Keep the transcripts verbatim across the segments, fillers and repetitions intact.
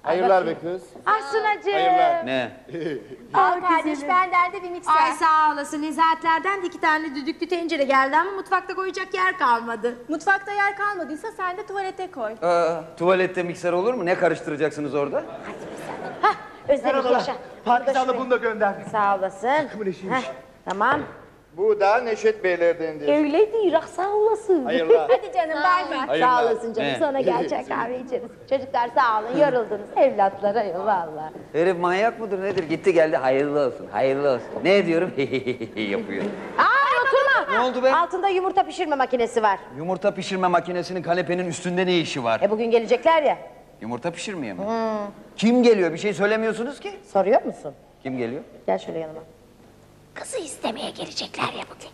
Hayırlar be kız. Ah Sunacığım. Hayırlar. Ne? Al kardeş benden de bir mikser. Ay sağ olasın. Nezahatlerden de iki tane düdüklü tencere geldi ama mutfakta koyacak yer kalmadı. Mutfakta yer kalmadıysa sen de tuvalete koy. Aa, tuvalette mikser olur mu? Ne karıştıracaksınız orada? Hah Özlem yaşa. Partizanla bunu da gönderdim. Sağ olasın. Takımın eşiymiş. Heh, tamam. Bu da Neşet Beylerdendir. Öyle değil. ah, Sağ olasın. Hayırlar. Hadi canım bay bay. Sağ Hayırlar. olasın canım. He. Sonra gel çay kahve içeriz. Çocuklar sağ olun. Yoruldunuz. Evlatlara yol valla. Herif manyak mıdır nedir? Gitti geldi hayırlı olsun, hayırlı olsun. Ne diyorum? Yapıyor. Aa oturma. Ne oldu be? Altında yumurta pişirme makinesi var. Yumurta pişirme makinesinin kanepenin üstünde ne işi var? E bugün gelecekler ya. Yumurta pişirmeye mi? Kim geliyor? Bir şey söylemiyorsunuz ki. Soruyor musun? Kim geliyor? Gel şöyle yanıma. Kızı istemeye gelecekler ya bugün.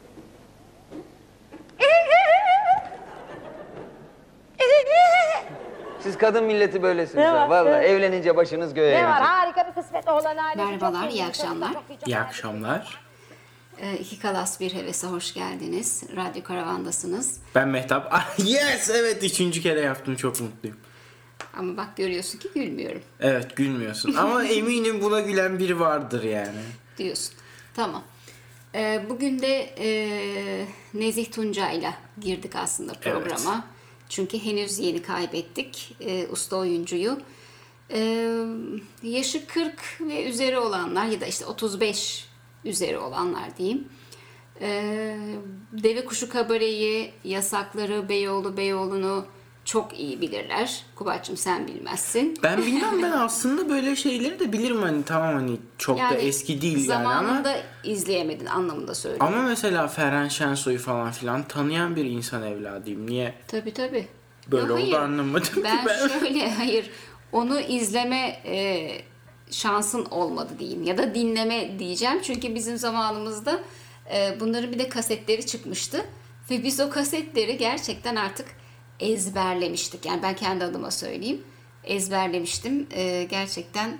Siz kadın milleti böylesiniz Ne ha. var? Vallahi Evet. evlenince başınız göğe Ne var? erecek. Harika bir kısmet oğlan ailesi. Merhabalar, Çok iyi iyi. akşamlar. İyi akşamlar. Ee, iki Kalas Bir Heves'e hoş geldiniz. Radyo Karavan'dasınız. Ben Mehtap. Ah, yes, evet üçüncü kere yaptım, çok mutluyum. Ama bak görüyorsun ki gülmüyorum Evet, gülmüyorsun ama eminim buna gülen biri vardır yani. diyorsun. Tamam. Ee, bugün de e, Nezih Tuncay'la girdik aslında programa. Evet. Çünkü henüz yeni kaybettik e, usta oyuncuyu. E, yaşı kırk ve üzeri olanlar ya da işte otuz beş üzeri olanlar diyeyim. E, Deve Kuşu Kabare'yi, Yasakları, Beyoğlu Beyoğlu'nu çok iyi bilirler. Kubat'cığım sen bilmezsin. Ben bilmem, ben aslında böyle şeyleri de bilirim, hani tamam, hani çok da eski değil yani ama. Zamanında izleyemedin anlamında söylüyorum. Ama mesela Ferhan Şensoy'u falan filan tanıyan bir insan evladıyım. Niye Tabii tabii. böyle Ya oldu hayır, anlamadım ki ben. ben. şöyle hayır onu izleme e, şansın olmadı diyeyim ya da dinleme diyeceğim. Çünkü bizim zamanımızda e, bunların bir de kasetleri çıkmıştı. Ve biz o kasetleri gerçekten artık ezberlemiştik. Yani ben kendi adıma söyleyeyim. Ezberlemiştim. E, gerçekten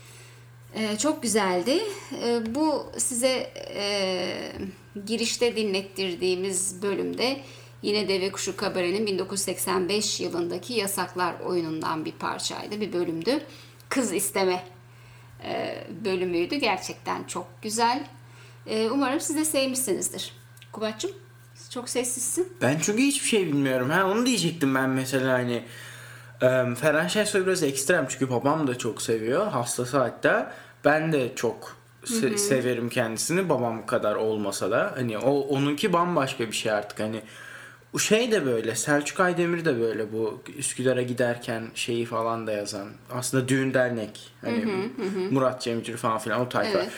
e, çok güzeldi. E, bu size e, girişte dinlettirdiğimiz bölümde yine Deve Kuşu Kabare'nin bin dokuz yüz seksen beş yılındaki Yasaklar oyunundan bir parçaydı, bir bölümdü. Kız isteme e, bölümüydü. Gerçekten çok güzel. E, umarım siz de sevmişsinizdir. Kubat'cığım çok sessizsin. Ben çünkü hiçbir şey bilmiyorum. Ha, onu diyecektim ben mesela, hani e, Ferhan Şensoy biraz ekstrem çünkü babam da çok seviyor. Hastası hatta. Ben de çok se- severim kendisini. Babam kadar olmasa da. Hani o onunki bambaşka bir şey artık. Hani o şey de böyle. Selçuk Aydemir de böyle, bu Üsküdar'a giderken şeyi falan da yazan. Aslında Düğün Dernek. Hani Murat Cemcir falan filan o tayfa. Evet.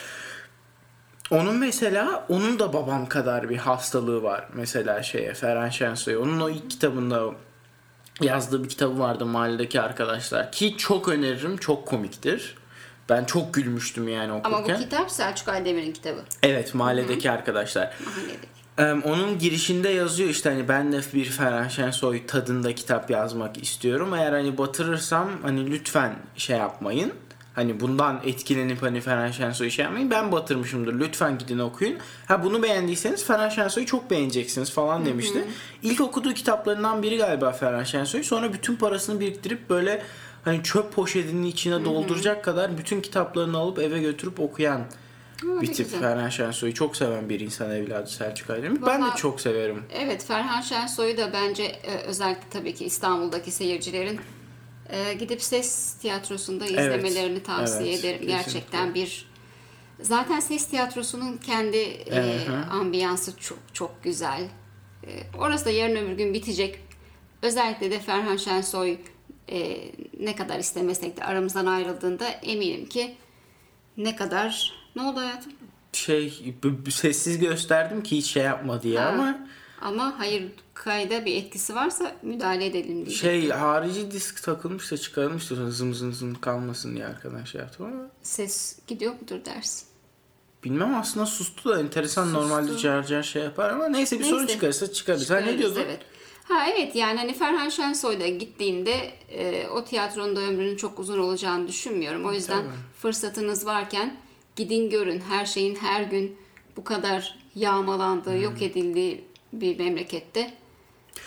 Onun mesela, onun da babam kadar bir hastalığı var. Mesela şeye, Ferhan Şensoy. Onun o ilk kitabında yazdığı bir kitabı vardı, Mahalledeki Arkadaşlar. Ki çok öneririm, çok komiktir. Ben çok gülmüştüm yani okurken. Ama bu kitap Selçuk Aydemir'in kitabı. Evet, Mahalledeki Arkadaşlar. Mahalledeki. Ee, onun girişinde yazıyor işte, hani ben de bir Ferhan Şensoy tadında kitap yazmak istiyorum. Eğer hani batırırsam hani lütfen şey yapmayın. Hani bundan etkilenip hani Ferhan Şensoy'u şey yapmayın. Ben batırmışımdır. Lütfen gidin okuyun. Ha, bunu beğendiyseniz Ferhan Şensoy'u çok beğeneceksiniz falan demişti. Hı hı. İlk okuduğu kitaplarından biri galiba Ferhan Şensoy. Sonra bütün parasını biriktirip böyle hani çöp poşetinin içine hı hı. dolduracak kadar bütün kitaplarını alıp eve götürüp okuyan Hı, bir tip. güzel. Ferhan Şensoy'u çok seven bir insan evladı Selçuk Aydemir. Ben de Vallahi- çok severim. Evet, Ferhan Şensoy'u da bence e, özellikle tabii ki İstanbul'daki seyircilerin e, gidip ses tiyatrosunda izlemelerini tavsiye evet, ederim. kesinlikle. Gerçekten bir zaten ses tiyatrosunun kendi e, Hı hı. ambiyansı çok çok güzel. E, orası da yarın öbür gün bitecek. Özellikle de Ferhan Şensoy e, ne kadar istemesek de aramızdan ayrıldığında eminim ki ne kadar ne oldu hayatım? Şey, b- b- sessiz gösterdim ki hiç şey yapma diye Ha. ama Ama hayır, kayda bir etkisi varsa müdahale edelim diye. şey, harici disk takılmışsa çıkarılmıştır, sonra zım zım zım kalmasın diye arkadan şey yaptım ama Ses gidiyor mudur dersin? bilmem, aslında sustu da enteresan. Sustu. Normalde car car şey yapar ama neyse, bir Neyse. sorun çıkarsa çıkarız. Ha, ne Çıkarırız, diyordun? Evet. Ha evet, yani hani Ferhan Şensoy'da gittiğinde e, o tiyatronun da ömrünün çok uzun olacağını düşünmüyorum. O yüzden Tabii. fırsatınız varken gidin görün. Her şeyin her gün bu kadar yağmalandığı, yok edildiği bir memlekette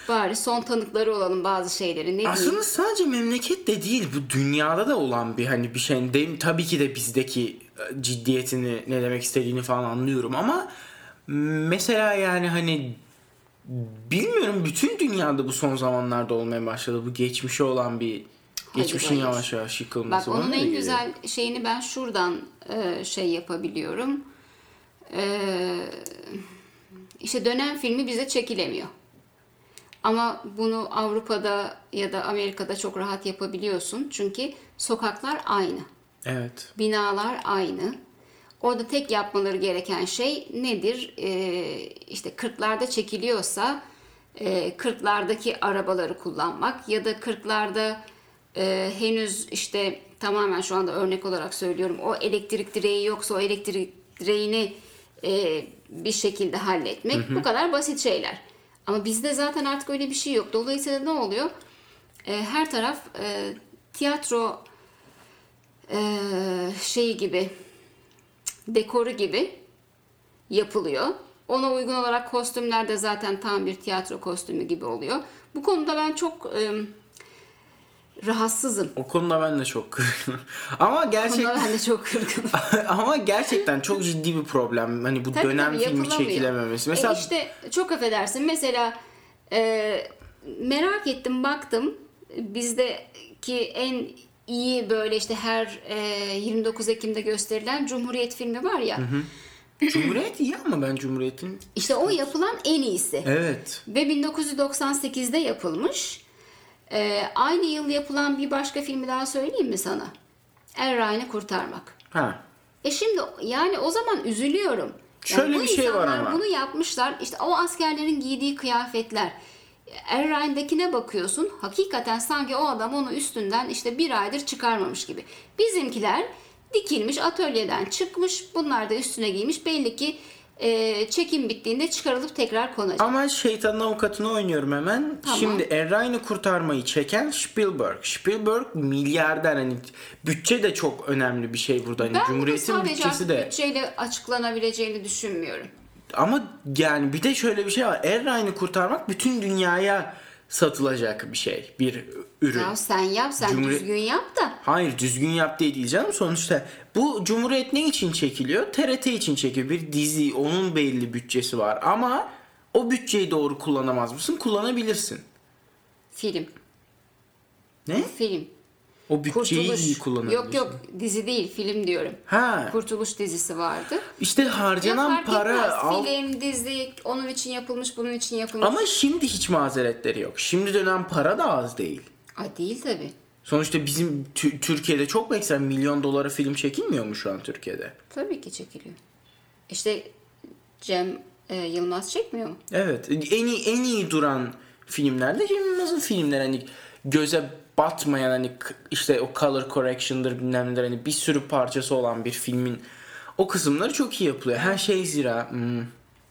Bari son tanıkları olalım bazı şeyleri. Ne Aslında diyeyim? sadece memleket de değil, bu dünyada da olan bir hani bir şey. Değil, tabii ki de bizdeki ciddiyetini, ne demek istediğini falan anlıyorum ama mesela yani hani bilmiyorum, bütün dünyada bu son zamanlarda olmaya başladı. Bu geçmişe olan bir geçmişin hayır. yavaş yavaş yıkılması. Bak onun Bana en öyle güzel şeyini ben şuradan e, şey yapabiliyorum. E, işte dönem filmi bize çekilemiyor. Ama bunu Avrupa'da ya da Amerika'da çok rahat yapabiliyorsun. Çünkü sokaklar aynı. Evet. Binalar aynı. Orada tek yapmaları gereken şey nedir? Ee, işte kırklarda çekiliyorsa e, kırklardaki arabaları kullanmak ya da kırklarda e, henüz işte tamamen şu anda örnek olarak söylüyorum, o elektrik direği yoksa o elektrik direğini e, bir şekilde halletmek. Hı hı. Bu kadar basit şeyler. Ama bizde zaten artık öyle bir şey yok. Dolayısıyla ne oluyor? E, her taraf e, tiyatro e, şeyi gibi, dekoru gibi yapılıyor. Ona uygun olarak kostümler de zaten tam bir tiyatro kostümü gibi oluyor. Bu konuda ben çok e, rahatsızım. O konuda ben de çok kırgınım. Ama gerçekten Konuda ben de çok kırgınım. ama gerçekten çok ciddi bir problem. Hani bu Tabii dönem tabii, filmi yapılamıyor. çekilememesi. Mesela E işte çok affedersin. Mesela e, merak ettim, baktım. Bizdeki en iyi böyle işte her e, yirmi dokuz Ekim'de gösterilen Cumhuriyet filmi var ya. Hı hı. Cumhuriyet iyi ama ben Cumhuriyet'in... İşte o yapılan en iyisi. Evet. Ve bin dokuz yüz doksan sekizde yapılmış. E, aynı yıl yapılan bir başka filmi daha söyleyeyim mi sana? Er Ryan'ı Kurtarmak. Ha. E şimdi yani o zaman üzülüyorum. Yani Şöyle bu bir şey var insanlar ama. bunu yapmışlar. İşte o askerlerin giydiği kıyafetler. Er Ryan'dakine bakıyorsun. Hakikaten sanki o adam onu üstünden işte bir aydır çıkarmamış gibi. Bizimkiler dikilmiş, atölyeden çıkmış. Bunlar da üstüne giymiş. Belli ki e, çekim bittiğinde çıkarılıp tekrar konacak. Ama şeytanın avukatını oynuyorum hemen. Tamam. Şimdi Er Ryan'ı Kurtarmayı çeken Spielberg. Spielberg milyarder, hani bütçe de çok önemli bir şey burada. Hani Ben bunu Cumhuriyet'in sadece bütçesi de. bütçeyle açıklanabileceğini düşünmüyorum. Ama yani bir de şöyle bir şey var. Er Ryan'ı kurtarmak bütün dünyaya satılacak bir şey. Bir ürün. Ya sen yap, sen Cumhuriyet- düzgün yap da. Hayır, düzgün yap değil canım. Sonuçta bu Cumhuriyet ne için çekiliyor? T R T için çekiliyor. Bir dizi, onun belli bütçesi var. Ama o bütçeyi doğru kullanamaz mısın? Kullanabilirsin. Film. Ne? Film. O bütçeyi iyi kullanabilirsin. Yok yok, dizi değil, film diyorum. Ha. Kurtuluş dizisi vardı. İşte harcanan Ya fark para... etmez. al- Film, dizi onun için yapılmış, bunun için yapılmış. Ama şimdi hiç mazeretleri yok. Şimdi dönen para da az değil. Ay değil tabii. Sonuçta bizim Tü- Türkiye'de çok mesela milyon dolara film çekilmiyor mu şu an Türkiye'de? Tabii ki çekiliyor. İşte Cem e, Yılmaz çekmiyor mu? Evet. En iyi, en iyi duran filmlerde Cem Yılmaz'ın filmleri, hani göze batmayan, hani k- işte o color correction'dır bilmem nedir, hani bir sürü parçası olan bir filmin o kısımları çok iyi yapılıyor. Her şey zira. Hmm.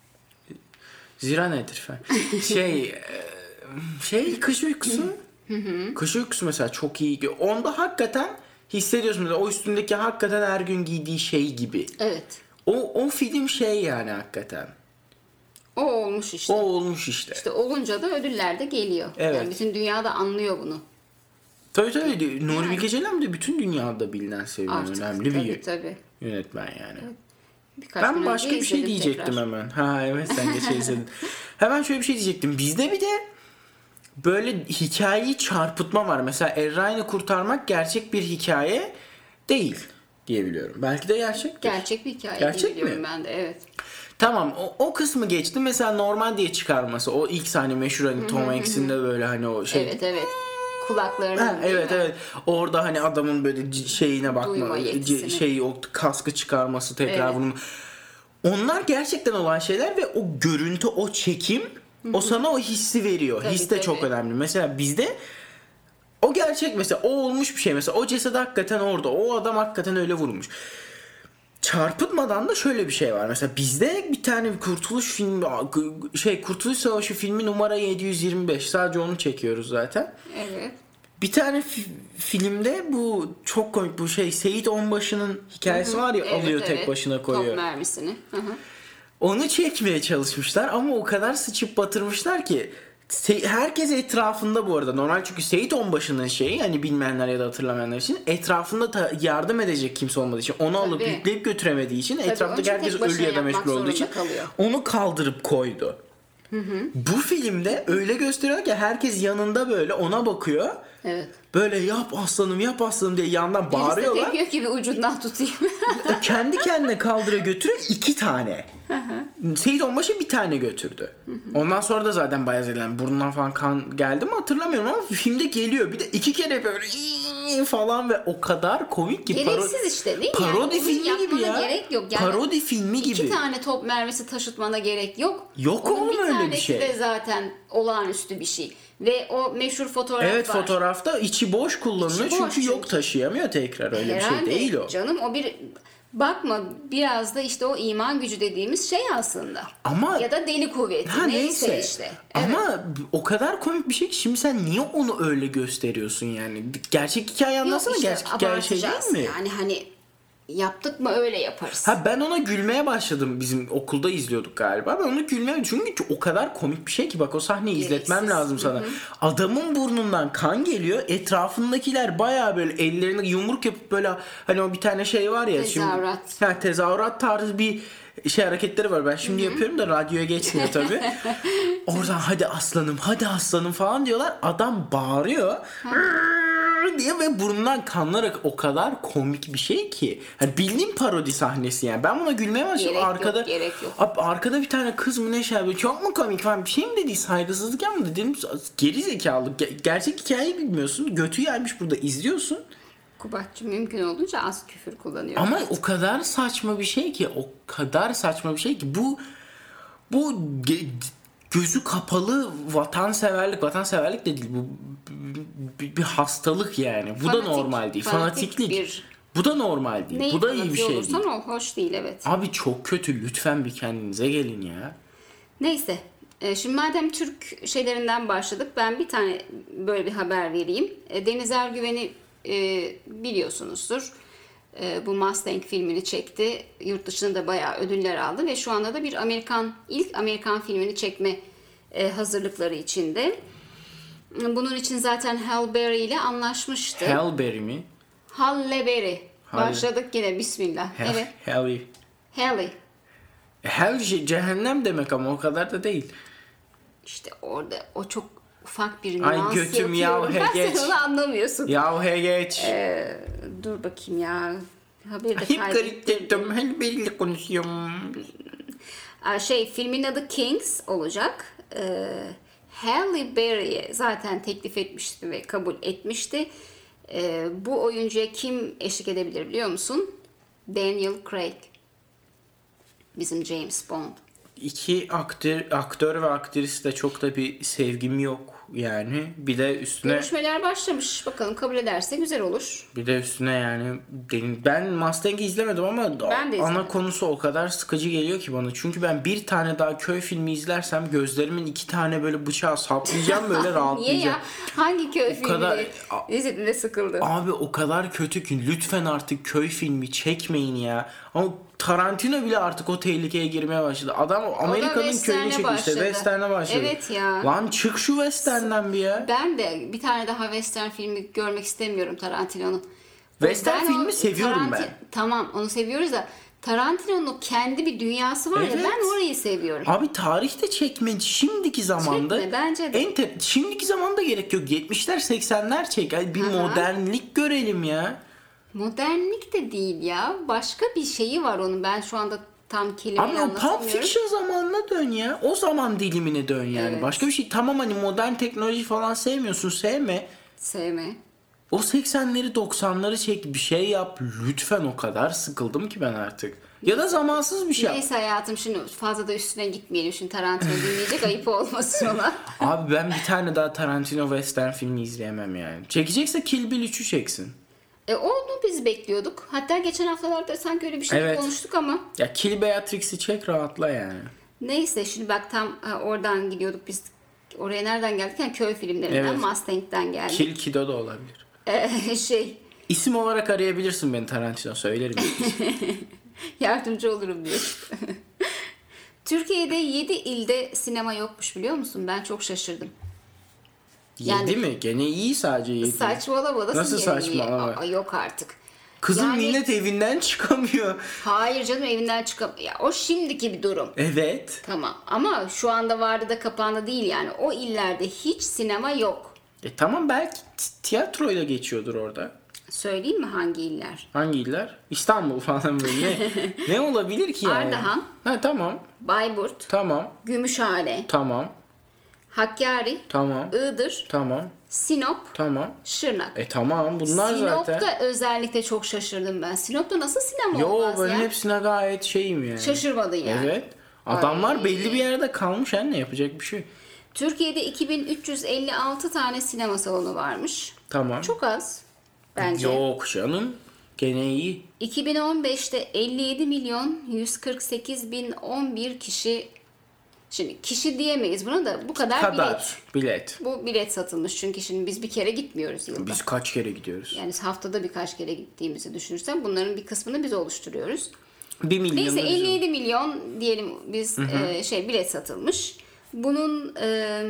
Zira nedir falan. şey e, şey kış uykusu. Kış uykusu mesela çok iyi. Onda hakikaten hissediyorsun. Mesela o üstündeki hakikaten her gün giydiği şey gibi. Evet. O, o film şey yani hakikaten. O olmuş işte. O olmuş işte. İşte olunca da ödüller de geliyor. Evet. Yani bütün dünya da anlıyor bunu. Tabii tabii. Nuri Bilge Ceylan de bütün dünyada bilinen, sevilen Artık önemli tabii, bir tabii. yönetmen yani. Birkaç Ben gün başka önce bir şey izledim diyecektim tekrar. hemen. Ha evet, sen geçen izledin. Hemen şöyle bir şey diyecektim. Bizde bir de böyle hikayeyi çarpıtma var. Mesela Er Ryan'ı Kurtarmak gerçek bir hikaye değil diyebiliyorum. Belki de gerçektir. Gerçek bir hikaye Gerçek biliyorum mi? ben de, evet. Tamam, o, o kısmı geçti. Mesela normal diye çıkarması. O ilk sahne meşhur, hani Tom Hanks'in de böyle hani o şey. Evet evet. Kulaklarının Ha, değil evet mi? evet. Orada hani adamın böyle c- şeyine bakma, Duyma yetisini. c- şey o kaskı çıkarması tekrar Evet. bunun. Onlar gerçekten olan şeyler ve o görüntü, o çekim o sana o hissi veriyor. Tabii, His de çok tabii. önemli. Mesela bizde o gerçek, mesela o olmuş bir şey. Mesela o ceset hakikaten orada. O adam hakikaten öyle vurmuş. Çarpıtmadan da şöyle bir şey var. Mesela bizde bir tane bir Kurtuluş filmi, şey Kurtuluş Savaşı filmi numara yedi yüz yirmi beş. Sadece onu çekiyoruz zaten. Evet. Bir tane fi- filmde bu çok komik, bu şey Seyit Onbaşı'nın hikayesi var ya, Evet, alıyor evet. tek başına koyuyor. Top mermisini. Hı hı. Onu çekmeye çalışmışlar ama o kadar sıçıp batırmışlar ki Se- herkes etrafında bu arada. Normal çünkü Seyit Onbaşı'nın şeyi hani bilmeyenler ya da hatırlamayanlar için etrafında ta- yardım edecek kimse olmadığı için onu alıp Tabii. yükleyip götüremediği için Tabii, onun etraftaki için herkes tek başına ölü ya da yapmak meşgul olduğu için zorunda kalıyor. onu kaldırıp koydu. Bu filmde öyle gösteriyor ki herkes yanında böyle ona bakıyor. Evet. Böyle yap aslanım yap aslanım diye yandan Birisi de bağırıyorlar. tek yok gibi ucundan tutayım. Kendi kendine kaldırıyor götürüyor iki tane. Seyit Onbaşı bir tane götürdü. Ondan sonra da zaten bayağı zedelen burnundan falan kan geldi mi hatırlamıyorum ama filmde geliyor. Bir de iki kere böyle "İyi" falan ve o kadar komik ki. Gereksiz işte değil mi? Parodi Yani onu filmi gibi yapmana ya. gerek yok. Yani Parodi filmi gibi. İki tane top mermisi taşıtmana gerek yok. Yok Onun oğlum bir öyle bir tanesi şey. de zaten olağanüstü bir şey. Ve o meşhur fotoğraf Evet var. fotoğrafta içi boş kullanılıyor İçi boş çünkü yok çünkü. taşıyamıyor tekrar öyle bir Herhalde şey değil o. canım o bir bakma biraz da işte o iman gücü dediğimiz şey aslında. Ama ya da deli kuvveti ha neyse, neyse işte. Evet. ama o kadar komik bir şey ki şimdi sen niye onu öyle gösteriyorsun yani? Gerçek hikaye anlatsana Yok işte, gerçek hikaye şey değil abartacağız. mi? Yani hani yaptık mı öyle yaparız. Ha ben ona gülmeye başladım. Bizim okulda izliyorduk galiba. Ben onu gülmeye çünkü o kadar komik bir şey ki bak o sahneyi izletmem Gereksiz. lazım sana. Adamın burnundan kan geliyor. Etrafındakiler bayağı böyle ellerini yumruk yapıp böyle hani o bir tane şey var ya. Tezahürat. Şimdi, ha, tezahürat tarzı bir şey hareketleri var. Ben şimdi yapıyorum da radyoya geçmiyor tabii. Oradan hadi aslanım hadi aslanım falan diyorlar. Adam bağırıyor. diye ve burnundan kanlarak o kadar komik bir şey ki. Hani bildiğim parodi sahnesi yani. Ben buna gülmeye başladım. Gerek yok, Arkada gerek yok. Abi, arkada bir tane kız mı ne şey yapıyor. Çok mu komik falan bir şey mi dedi? Saygısızlık yapmadı dedim. Geri zekalı. Ge- gerçek hikayeyi bilmiyorsun. Götü yermiş burada izliyorsun. Kubatçı mümkün olduğunca az küfür kullanıyor. Ama o kadar saçma bir şey ki. O kadar saçma bir şey ki. Bu bu ge- gözü kapalı vatanseverlik. Vatanseverlik de değil. Bu bir, bir hastalık yani. Bu Fanatik, da normal değil. fanatik Fanatiklik. bir- Bu da normal değil. Neyi Bu da iyi bir fanatiği şey olursan değil. o hoş değil evet. Abi çok kötü. Lütfen bir kendinize gelin ya. Neyse. e, Şimdi madem Türk şeylerinden başladık ben bir tane böyle bir haber vereyim. E, Deniz Ergüven'i e, biliyorsunuzdur. E, bu Mustang filmini çekti. Yurt dışında da bayağı ödüller aldı ve şu anda da bir Amerikan ilk Amerikan filmini çekme e, hazırlıkları içinde. Bunun için zaten Halle Berry ile anlaşmıştı. Halle Berry mi? Halle Berry. Halle. Başladık yine bismillah. Hell, Evet. Halle. Halle. Hell şey, cehennem demek ama o kadar da değil. İşte orada o çok ufak bir Ay nüans götüm ya, yapıyorum. he Ben geç. sen onu anlamıyorsun. Yahu he geç. Ee, dur bakayım ya. Haberi de Hep kaydettim. garip Halle Berry'le konuşuyorum. Aa, Şey filmin adı Kings olacak. Ee, Halle Berry'e zaten teklif etmişti ve kabul etmişti. Ee, bu oyuncuya kim eşlik edebilir biliyor musun? Daniel Craig. Bizim James Bond. İki aktör, aktör ve aktris de çok da bir sevgim yok yani. Bir de üstüne Görüşmeler başlamış. Bakalım kabul ederse güzel olur. bir de üstüne yani benim- ben Mustang'i izlemedim ama Ben de izlemedim. ana konusu o kadar sıkıcı geliyor ki bana. Çünkü ben bir tane daha köy filmi izlersem gözlerimin iki tane böyle bıçağı saplayacağım böyle Niye rahatlayacağım. ya? Hangi köy filmini kadar- izledin de sıkıldın? Abi o kadar kötü ki lütfen artık köy filmi çekmeyin ya. Ama Tarantino bile artık o tehlikeye girmeye başladı. Adam Amerika'nın western'e köyünü çekmişti. başladı. Western'e başladı. Evet ya. Lan çık şu Western'den bir ya. Ben de bir tane daha western filmi görmek istemiyorum Tarantino'nun. Western Ben filmi o seviyorum ben. Tamam onu seviyoruz da Tarantino'nun kendi bir dünyası var Evet. ya ben orayı seviyorum. Abi tarihte çekme şimdiki zamanda Çekme, bence de. en te- şimdiki zamanda gerek yok. yetmişler seksenler çek. Ay, bir Aha. modernlik görelim ya. Modernlik de değil ya. Başka bir şeyi var onun. Ben şu anda tam kelimeyi Abi o Pulp anlatamıyorum. Fiction zamanına dön ya. O zaman dilimine dön yani. Evet. Başka bir şey. Tamam hani modern teknoloji falan sevmiyorsun. Sevme. Sevme. O seksenleri doksanları çek bir şey yap. Lütfen o kadar sıkıldım ki ben artık. Ya da zamansız bir şey yap. Neyse hayatım şimdi fazla da üstüne gitmeyelim. Şimdi Tarantino dinleyecek ayıp olmasın ona. Abi ben bir tane daha Tarantino western filmi izleyemem yani. Çekecekse Kill Bill üçü çeksin. E onu biz bekliyorduk. Hatta geçen haftalarda sanki öyle bir şey Evet. konuştuk ama. Ya Kill Beatrix'i çek rahatla yani. Neyse şimdi bak tam ha, oradan gidiyorduk biz. Oraya nereden geldik? Yani köy filmlerinden Evet. Mustang'den geldik. Kill Kiddo da olabilir. Ee, şey İsim olarak arayabilirsin beni Tarantino söylerim. yardımcı olurum diyor. Türkiye'de yedi ilde sinema yokmuş biliyor musun? Ben çok şaşırdım. Yedi mi? Gene iyi sadece yedi. Saçmalama. Nasıl, Nasıl gene iyi? saçmalama? Aa, yok artık. Kızım Yani- millet evinden çıkamıyor. Hayır canım evinden çıkamıyor. Ya, o şimdiki bir durum. Evet. Tamam ama şu anda vardı da kapandı değil yani. O illerde hiç sinema yok. E tamam belki t- tiyatroyla geçiyordur orada. Söyleyeyim mi hangi iller? Hangi iller? İstanbul falan böyle. Ne, ne olabilir ki yani? Ardahan. Ha tamam. Bayburt, Tamam. Gümüşhane, Tamam. Hakkari, Tamam. Iğdır, Tamam. Sinop, Tamam. Şırnak. E tamam bunlar Sinop'ta zaten. özellikle çok şaşırdım ben. Sinop'ta nasıl sinema Yo olmaz ben ya? hepsine gayet şeyim yani. Şaşırmadın yani. Evet. Adamlar Ay. belli bir yerde kalmış anne yapacak bir şey. Türkiye'de iki bin üç yüz elli altı tane sinema salonu varmış. Tamam. Çok az bence. Yok canım. Gene iyi. iki bin on beşte elli yedi milyon yüz kırk sekiz bin on bir kişi, şimdi kişi diyemeyiz buna da, bu kadar, Kadar bilet. bilet. Bu bilet satılmış çünkü şimdi biz bir kere gitmiyoruz yılda. Biz kaç kere gidiyoruz? Yani haftada birkaç kere gittiğimizi düşünürsen bunların bir kısmını biz oluşturuyoruz. Bir milyon. Neyse elli yedi milyon diyelim biz e, şey bilet satılmış. Bunun e,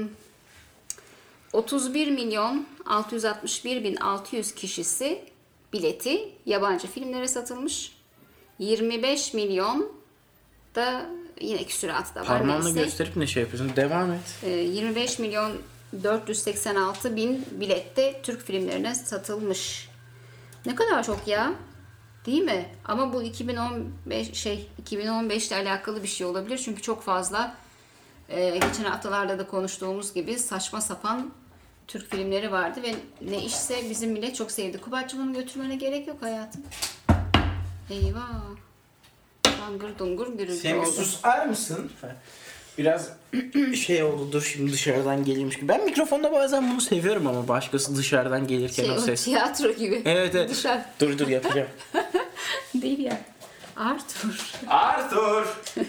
otuz bir milyon altı yüz altmış bir bin altı yüz kişisi bileti yabancı filmlere satılmış. yirmi beş milyon da yine küsuratı da var. Parmağınla neyse. gösterip ne şey yapıyorsun? Devam et. E, yirmi beş milyon dört yüz seksen altı bin bilette Türk filmlerine satılmış. Ne kadar çok ya. Değil mi? Ama bu iki bin on beş şey iki bin on beş ile alakalı bir şey olabilir. Çünkü çok fazla e, geçen haftalarda da konuştuğumuz gibi saçma sapan Türk filmleri vardı ve ne işse bizim millet çok sevdi. Kubat'cığım onu götürmene gerek yok hayatım. Eyvah. Dangır dungur gürültü Sen bir oldu. susar mısın? Biraz şey oldu, dur şimdi dışarıdan geliyormuş gibi. Ben mikrofonda bazen bunu seviyorum ama başkası dışarıdan gelirken Şey, o o ses. tiyatro gibi. Evet evet. Dışarı. Dur dur yapacağım. Değil ya. Arthur. Arthur!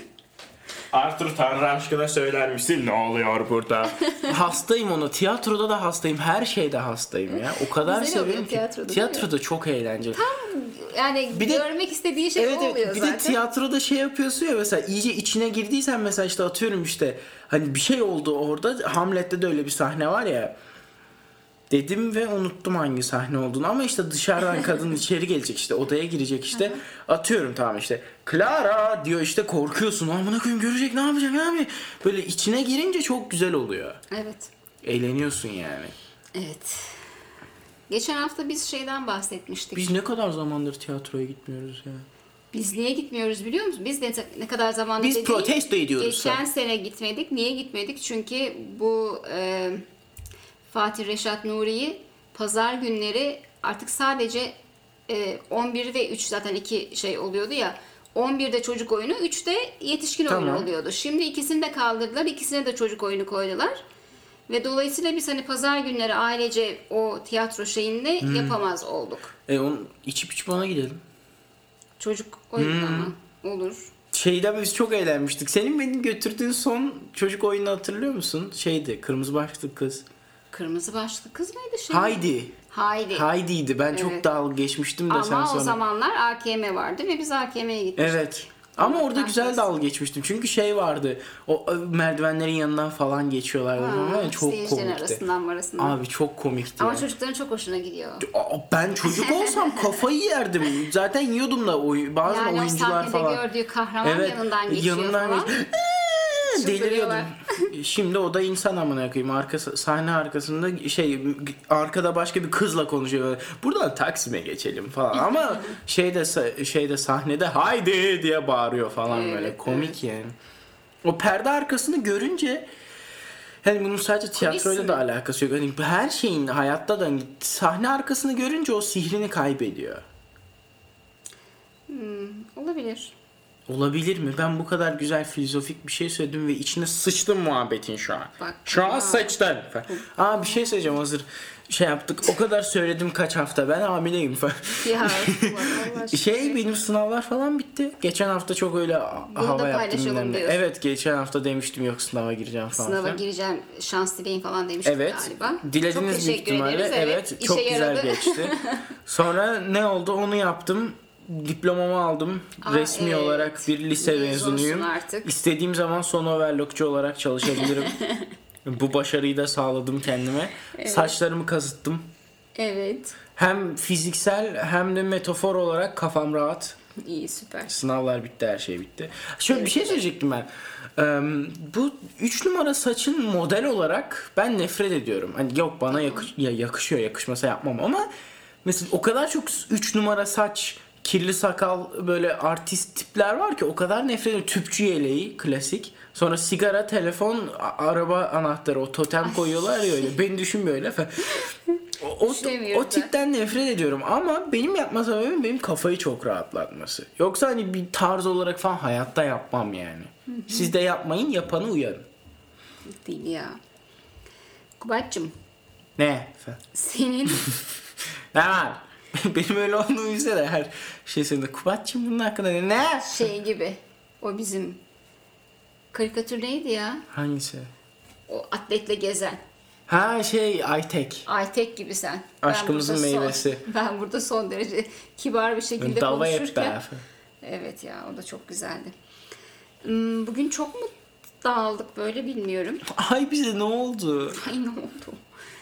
Arthur Tanrı aşkına söyler misin ne oluyor burada? Hastayım onu. Tiyatroda da hastayım. Her şeyde hastayım ya. O kadar Güzel oluyor seviyorum ki. tiyatroda, değil Tiyatroda çok eğlenceli. Yani Bir de- görmek istediği şey Evet oluyor evet. Bir zaten. de tiyatroda şey yapıyorsun ya, mesela iyice içine girdiysen, mesela işte atıyorum işte hani bir şey oldu orada. Hamlet'te de öyle bir sahne var ya. Dedim ve unuttum hangi sahne olduğunu, ama işte dışarıdan kadın içeri gelecek, işte odaya girecek, işte atıyorum tamam işte Clara diyor, işte korkuyorsun, amına koyayım görecek, ne yapacak ne yapacak, böyle içine girince çok güzel oluyor, Evet. eğleniyorsun yani. Evet. Geçen hafta biz şeyden bahsetmiştik. Biz ne kadar zamandır tiyatroya gitmiyoruz ya. Biz niye gitmiyoruz biliyor musun? Biz ne, ne kadar zamandır Biz dediğim, protesto ediyoruz geçen sen. sene gitmedik. Niye gitmedik? Çünkü bu e, Fatih Reşat Nuri'yi pazar günleri artık sadece e, on bir ve üç, zaten iki şey oluyordu ya. on birde çocuk oyunu, üçte yetişkin Tamam. oyunu oluyordu. Şimdi ikisini de kaldırdılar. İkisine de çocuk oyunu koydular. Ve dolayısıyla biz hani pazar günleri ailece o tiyatro şeyinde Hmm. yapamaz olduk. E onu içip içip ona gidelim. Çocuk oyunu Hmm. ama olur. Şeyde biz çok eğlenmiştik. Senin beni götürdüğün son çocuk oyunu hatırlıyor musun? Şeydi, kırmızı başlıklı kız. Kırmızı başlıklı kız mıydı şey? Haydi. Haydi. Haydi'ydi. Ben çok Evet. dalga geçmiştim de sen Ama sonra. o zamanlar A K M vardı ve biz A K M'ye gitmiştik. Evet. Ama orada Allah güzel kahretsin. dalga geçmiştim. Çünkü şey vardı. O ö, merdivenlerin yanından falan geçiyorlardı. Ha, falan. Çok seyircilerin komikti. arasından arasından. Abi çok komikti. Ama ya. çocukların çok hoşuna gidiyor. Aa, ben çocuk olsam kafayı yerdim. Zaten yiyordum da oy, bazen Yani o oyuncular sahnede falan. gördüğü kahraman yanından geçiyor yanından falan. geç- Eee, deliriyordum. Çıldırıyorlar. Şimdi o da insan amına koyayım. Arkası, sahne arkasında şey, arkada başka bir kızla konuşuyor. Buradan Taksim'e geçelim falan. Ama şeyde şeyde sahnede haydi diye bağırıyor falan, Evet, böyle komik yani. O perde arkasını görünce, hani bunun sadece tiyatroyla mi? da alakası yok. Hani her şeyin hayatta da hani sahne arkasını görünce o sihrini kaybediyor. Olabilir. Olabilir mi? Ben bu kadar güzel filozofik bir şey söyledim ve içine sıçtım muhabbetin şu an. Bak, şu an ya. sıçtın. Aa bir şey söyleyeceğim, hazır şey yaptık. O kadar söyledim kaç hafta, ben hamileyim falan. Ya Allah aşkına. Şey, benim sınavlar falan bitti. Geçen hafta çok öyle Bunu hava da yaptım. paylaşalım bilmem ne. diyorsun. Evet, geçen hafta demiştim yok sınava gireceğim falan. Sınava filan. gireceğim, şans dileyin falan demiştik Evet. galiba. Dilediniz çok büyük teşekkür ihtimalle. ederiz. Evet, İşe çok güzel yaradı. geçti. Sonra ne oldu onu yaptım. diplomamı aldım. Aa, Resmi evet. olarak bir lise Mezunsun mezunuyum. artık. İstediğim zaman son overlockçu olarak çalışabilirim. Bu başarıyı da sağladım kendime. Saçlarımı kazıttım. Evet. Hem fiziksel hem de metafor olarak kafam rahat. İyi, süper. Sınavlar bitti, her şey bitti. Şöyle bir Evet, şey evet. söyleyecektim ben. Ee, bu üç numara saçın model olarak ben nefret ediyorum. Hani yok bana yakış ya yakışıyor, yakışmasa yapmam ama mesela o kadar çok üç numara saç, kirli sakal, böyle artist tipler var ki o kadar nefret ediyorum. Tüpçü yeleği klasik. Sonra sigara, telefon, a- araba anahtarı, o totem koyuyorlar ya öyle. Beni düşünmüyor öyle falan. O, o, Düşünemiyorum o ben. tipten nefret ediyorum ama benim yapma sebebim benim kafayı çok rahatlatması. Yoksa hani bir tarz olarak falan hayatta yapmam yani. Siz de yapmayın, yapanı uyarın. Değil ya. Kubat'cığım, Ne? senin Hemen. Benim öyle olduğumu bilse de her şey senin Kubat'cığım bunun hakkında ne? Ne? şey gibi, o bizim karikatür neydi ya? Hangisi? O atletle gezen. Ha şey Aytek. Aytek gibi sen. Aşkımızın burada son- meyvesi. ben burada son derece kibar bir şekilde Dava hep konuşurken. be. Evet ya, o da çok güzeldi. Hmm, Bugün çok mu dağıldık böyle bilmiyorum. Ay bize ne oldu? Ay ne oldu?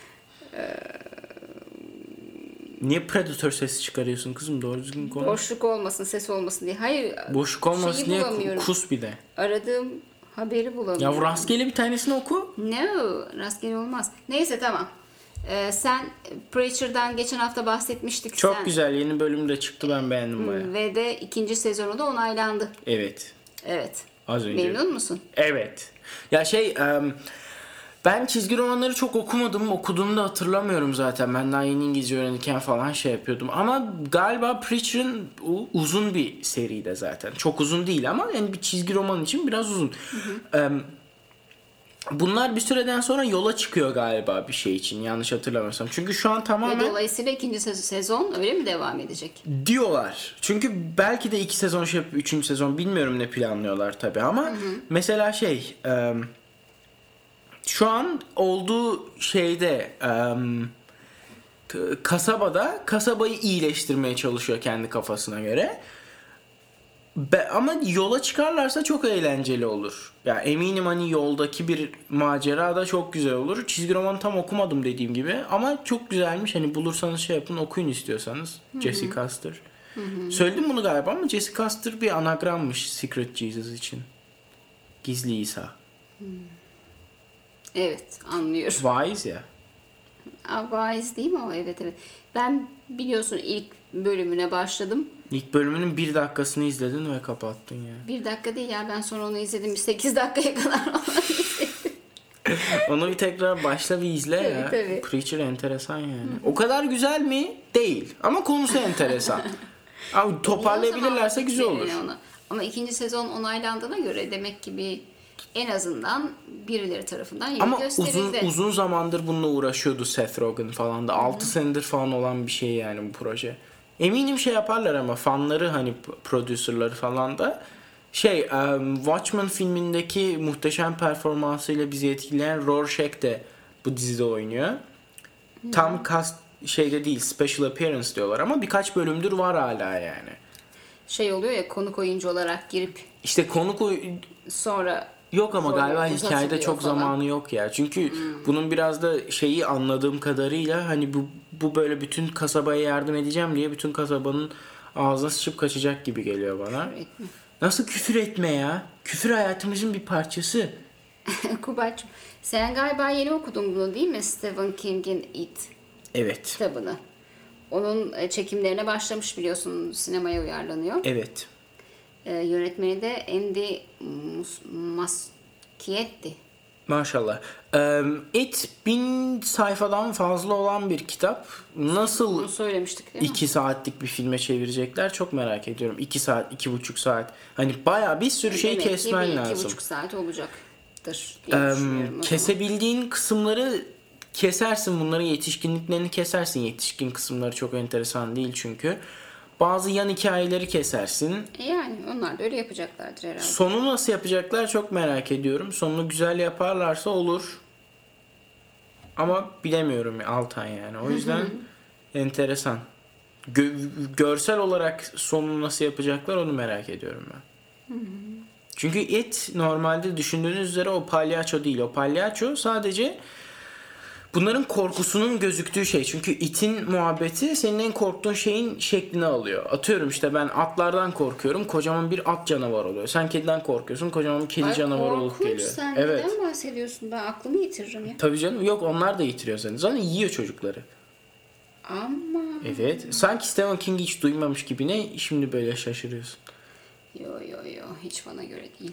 Niye Predator sesi çıkarıyorsun kızım? Doğru düzgün konuş. Boşluk olmasın, ses olmasın diye. Hayır. Boşluk olmasın şeyi diye bulamıyorum. kus bir de. Aradığım haberi bulamıyorum. Ya rastgele bir tanesini oku. No, rastgele olmaz. Neyse tamam. Ee, sen Preacher'dan geçen hafta bahsetmiştik. Çok sen. güzel, yeni bölüm de çıktı, ben beğendim bayağı. Ve de ikinci sezonu da onaylandı. Evet. Evet. Az önce. Memnun musun? Evet. Ya şey em, ben çizgi romanları çok okumadım. Okuduğumu da hatırlamıyorum zaten. Ben daha yeni İngilizce öğrenirken falan şey yapıyordum. Ama galiba Preacher'ın u- uzun bir seri de zaten. Çok uzun değil ama yani bir çizgi roman için biraz uzun. Em, bunlar bir süreden sonra yola çıkıyor galiba bir şey için. Yanlış hatırlamıyorsam. Çünkü şu an Ve tamamen dolayısıyla ikinci se- sezon öyle mi devam edecek? diyorlar. Çünkü belki de iki sezon şey, üçüncü sezon bilmiyorum ne planlıyorlar tabii ama mesela şey e, şu an olduğu şeyde e, k- kasabada kasabayı iyileştirmeye çalışıyor kendi kafasına göre. Be, ama yola çıkarlarsa çok eğlenceli olur. Ya eminim hani yoldaki bir macera da çok güzel olur. Çizgi romanı tam okumadım dediğim gibi ama çok güzelmiş. Hani bulursanız şey yapın, okuyun istiyorsanız. Jesse Custer. Söyledim bunu galiba ama Jesse Custer bir anagrammış Secret Jesus için. Gizli İsa. Evet, anlıyorum. Wise ya. Aa, Wise değil mi o? Evet evet. Ben biliyorsun ilk bölümüne başladım. İlk bölümünün bir dakikasını izledin ve kapattın ya. Bir dakika değil ya, ben sonra onu izledim. Bir sekiz dakikaya kadar onu izledim. Onu bir tekrar başla bir izle ya. Tabii, tabii. Preacher enteresan yani. O kadar güzel mi? Değil. Ama konusu enteresan. Abi toparlayabilirlerse İyi o güzel zaman olur. onu. Ama ikinci sezon onaylandığına göre demek ki bir en azından birileri tarafından yeni Ama gösterildi. uzun uzun zamandır bununla uğraşıyordu Seth Rogen falan da. altı senedir falan olan bir şey yani bu proje. Eminim şey yaparlar ama fanları hani producerları falan da şey um, Watchmen filmindeki muhteşem performansıyla bizi etkileyen Rorschach de bu dizide oynuyor. Tam cast şeyde değil, special appearance diyorlar ama birkaç bölümdür var hala yani. Şey oluyor ya, konuk oyuncu olarak girip İşte konuk oy- sonra yok ama Sonra galiba uzatılıyor hikayede çok falan. zamanı yok ya. Çünkü bunun biraz da şeyi anladığım kadarıyla hani bu bu böyle bütün kasabaya yardım edeceğim diye bütün kasabanın ağzına sıçıp kaçacak gibi geliyor bana. etme. Nasıl küfür etme ya? Küfür hayatımızın bir parçası. Kubat'cığım, sen galiba yeni okudun bunu değil mi? Stephen King'in It Evet. kitabını. Onun e, çekimlerine başlamış biliyorsun, sinemaya uyarlanıyor. Evet. E, yönetmeni de Andy Mus- Muschietti. Maşallah. Ee, It bin sayfadan fazla olan bir kitap. Nasıl Bunu söylemiştik değil mi? iki saatlik bir filme çevirecekler çok merak ediyorum. iki saat, iki buçuk saat. Hani bayağı bir sürü şeyi Demek ki kesmen bir lazım. iki buçuk saat olacaktır diye Ee, düşünüyorum. o zaman. kesebildiğin kısımları kesersin. Bunların yetişkinliklerini kesersin. Yetişkin kısımları çok enteresan değil çünkü. Bazı yan hikayeleri kesersin. E yani onlar da öyle yapacaklardır herhalde. Sonu nasıl yapacaklar çok merak ediyorum. Sonunu güzel yaparlarsa olur. Ama bilemiyorum Altan yani. O yüzden enteresan. Gö- görsel olarak sonunu nasıl yapacaklar onu merak ediyorum ben. Çünkü it normalde düşündüğünüz üzere o palyaço değil. O palyaço sadece bunların korkusunun gözüktüğü şey. Çünkü itin muhabbeti senin en korktuğun şeyin şeklini alıyor. Atıyorum işte ben atlardan korkuyorum. Kocaman bir at canavarı oluyor. Sen kediden korkuyorsun. Kocaman bir kedi Ay, canavarı olup korkunç. geliyor. Sen Evet. neden bahsediyorsun? Ben aklımı yitiririm ya. Tabii canım. Yok onlar da yitiriyor seni. Zaten yiyor çocukları. Ama Evet. Sanki Stephen King'i hiç duymamış gibi ne şimdi böyle şaşırıyorsun. yo yo yo hiç bana göre değil.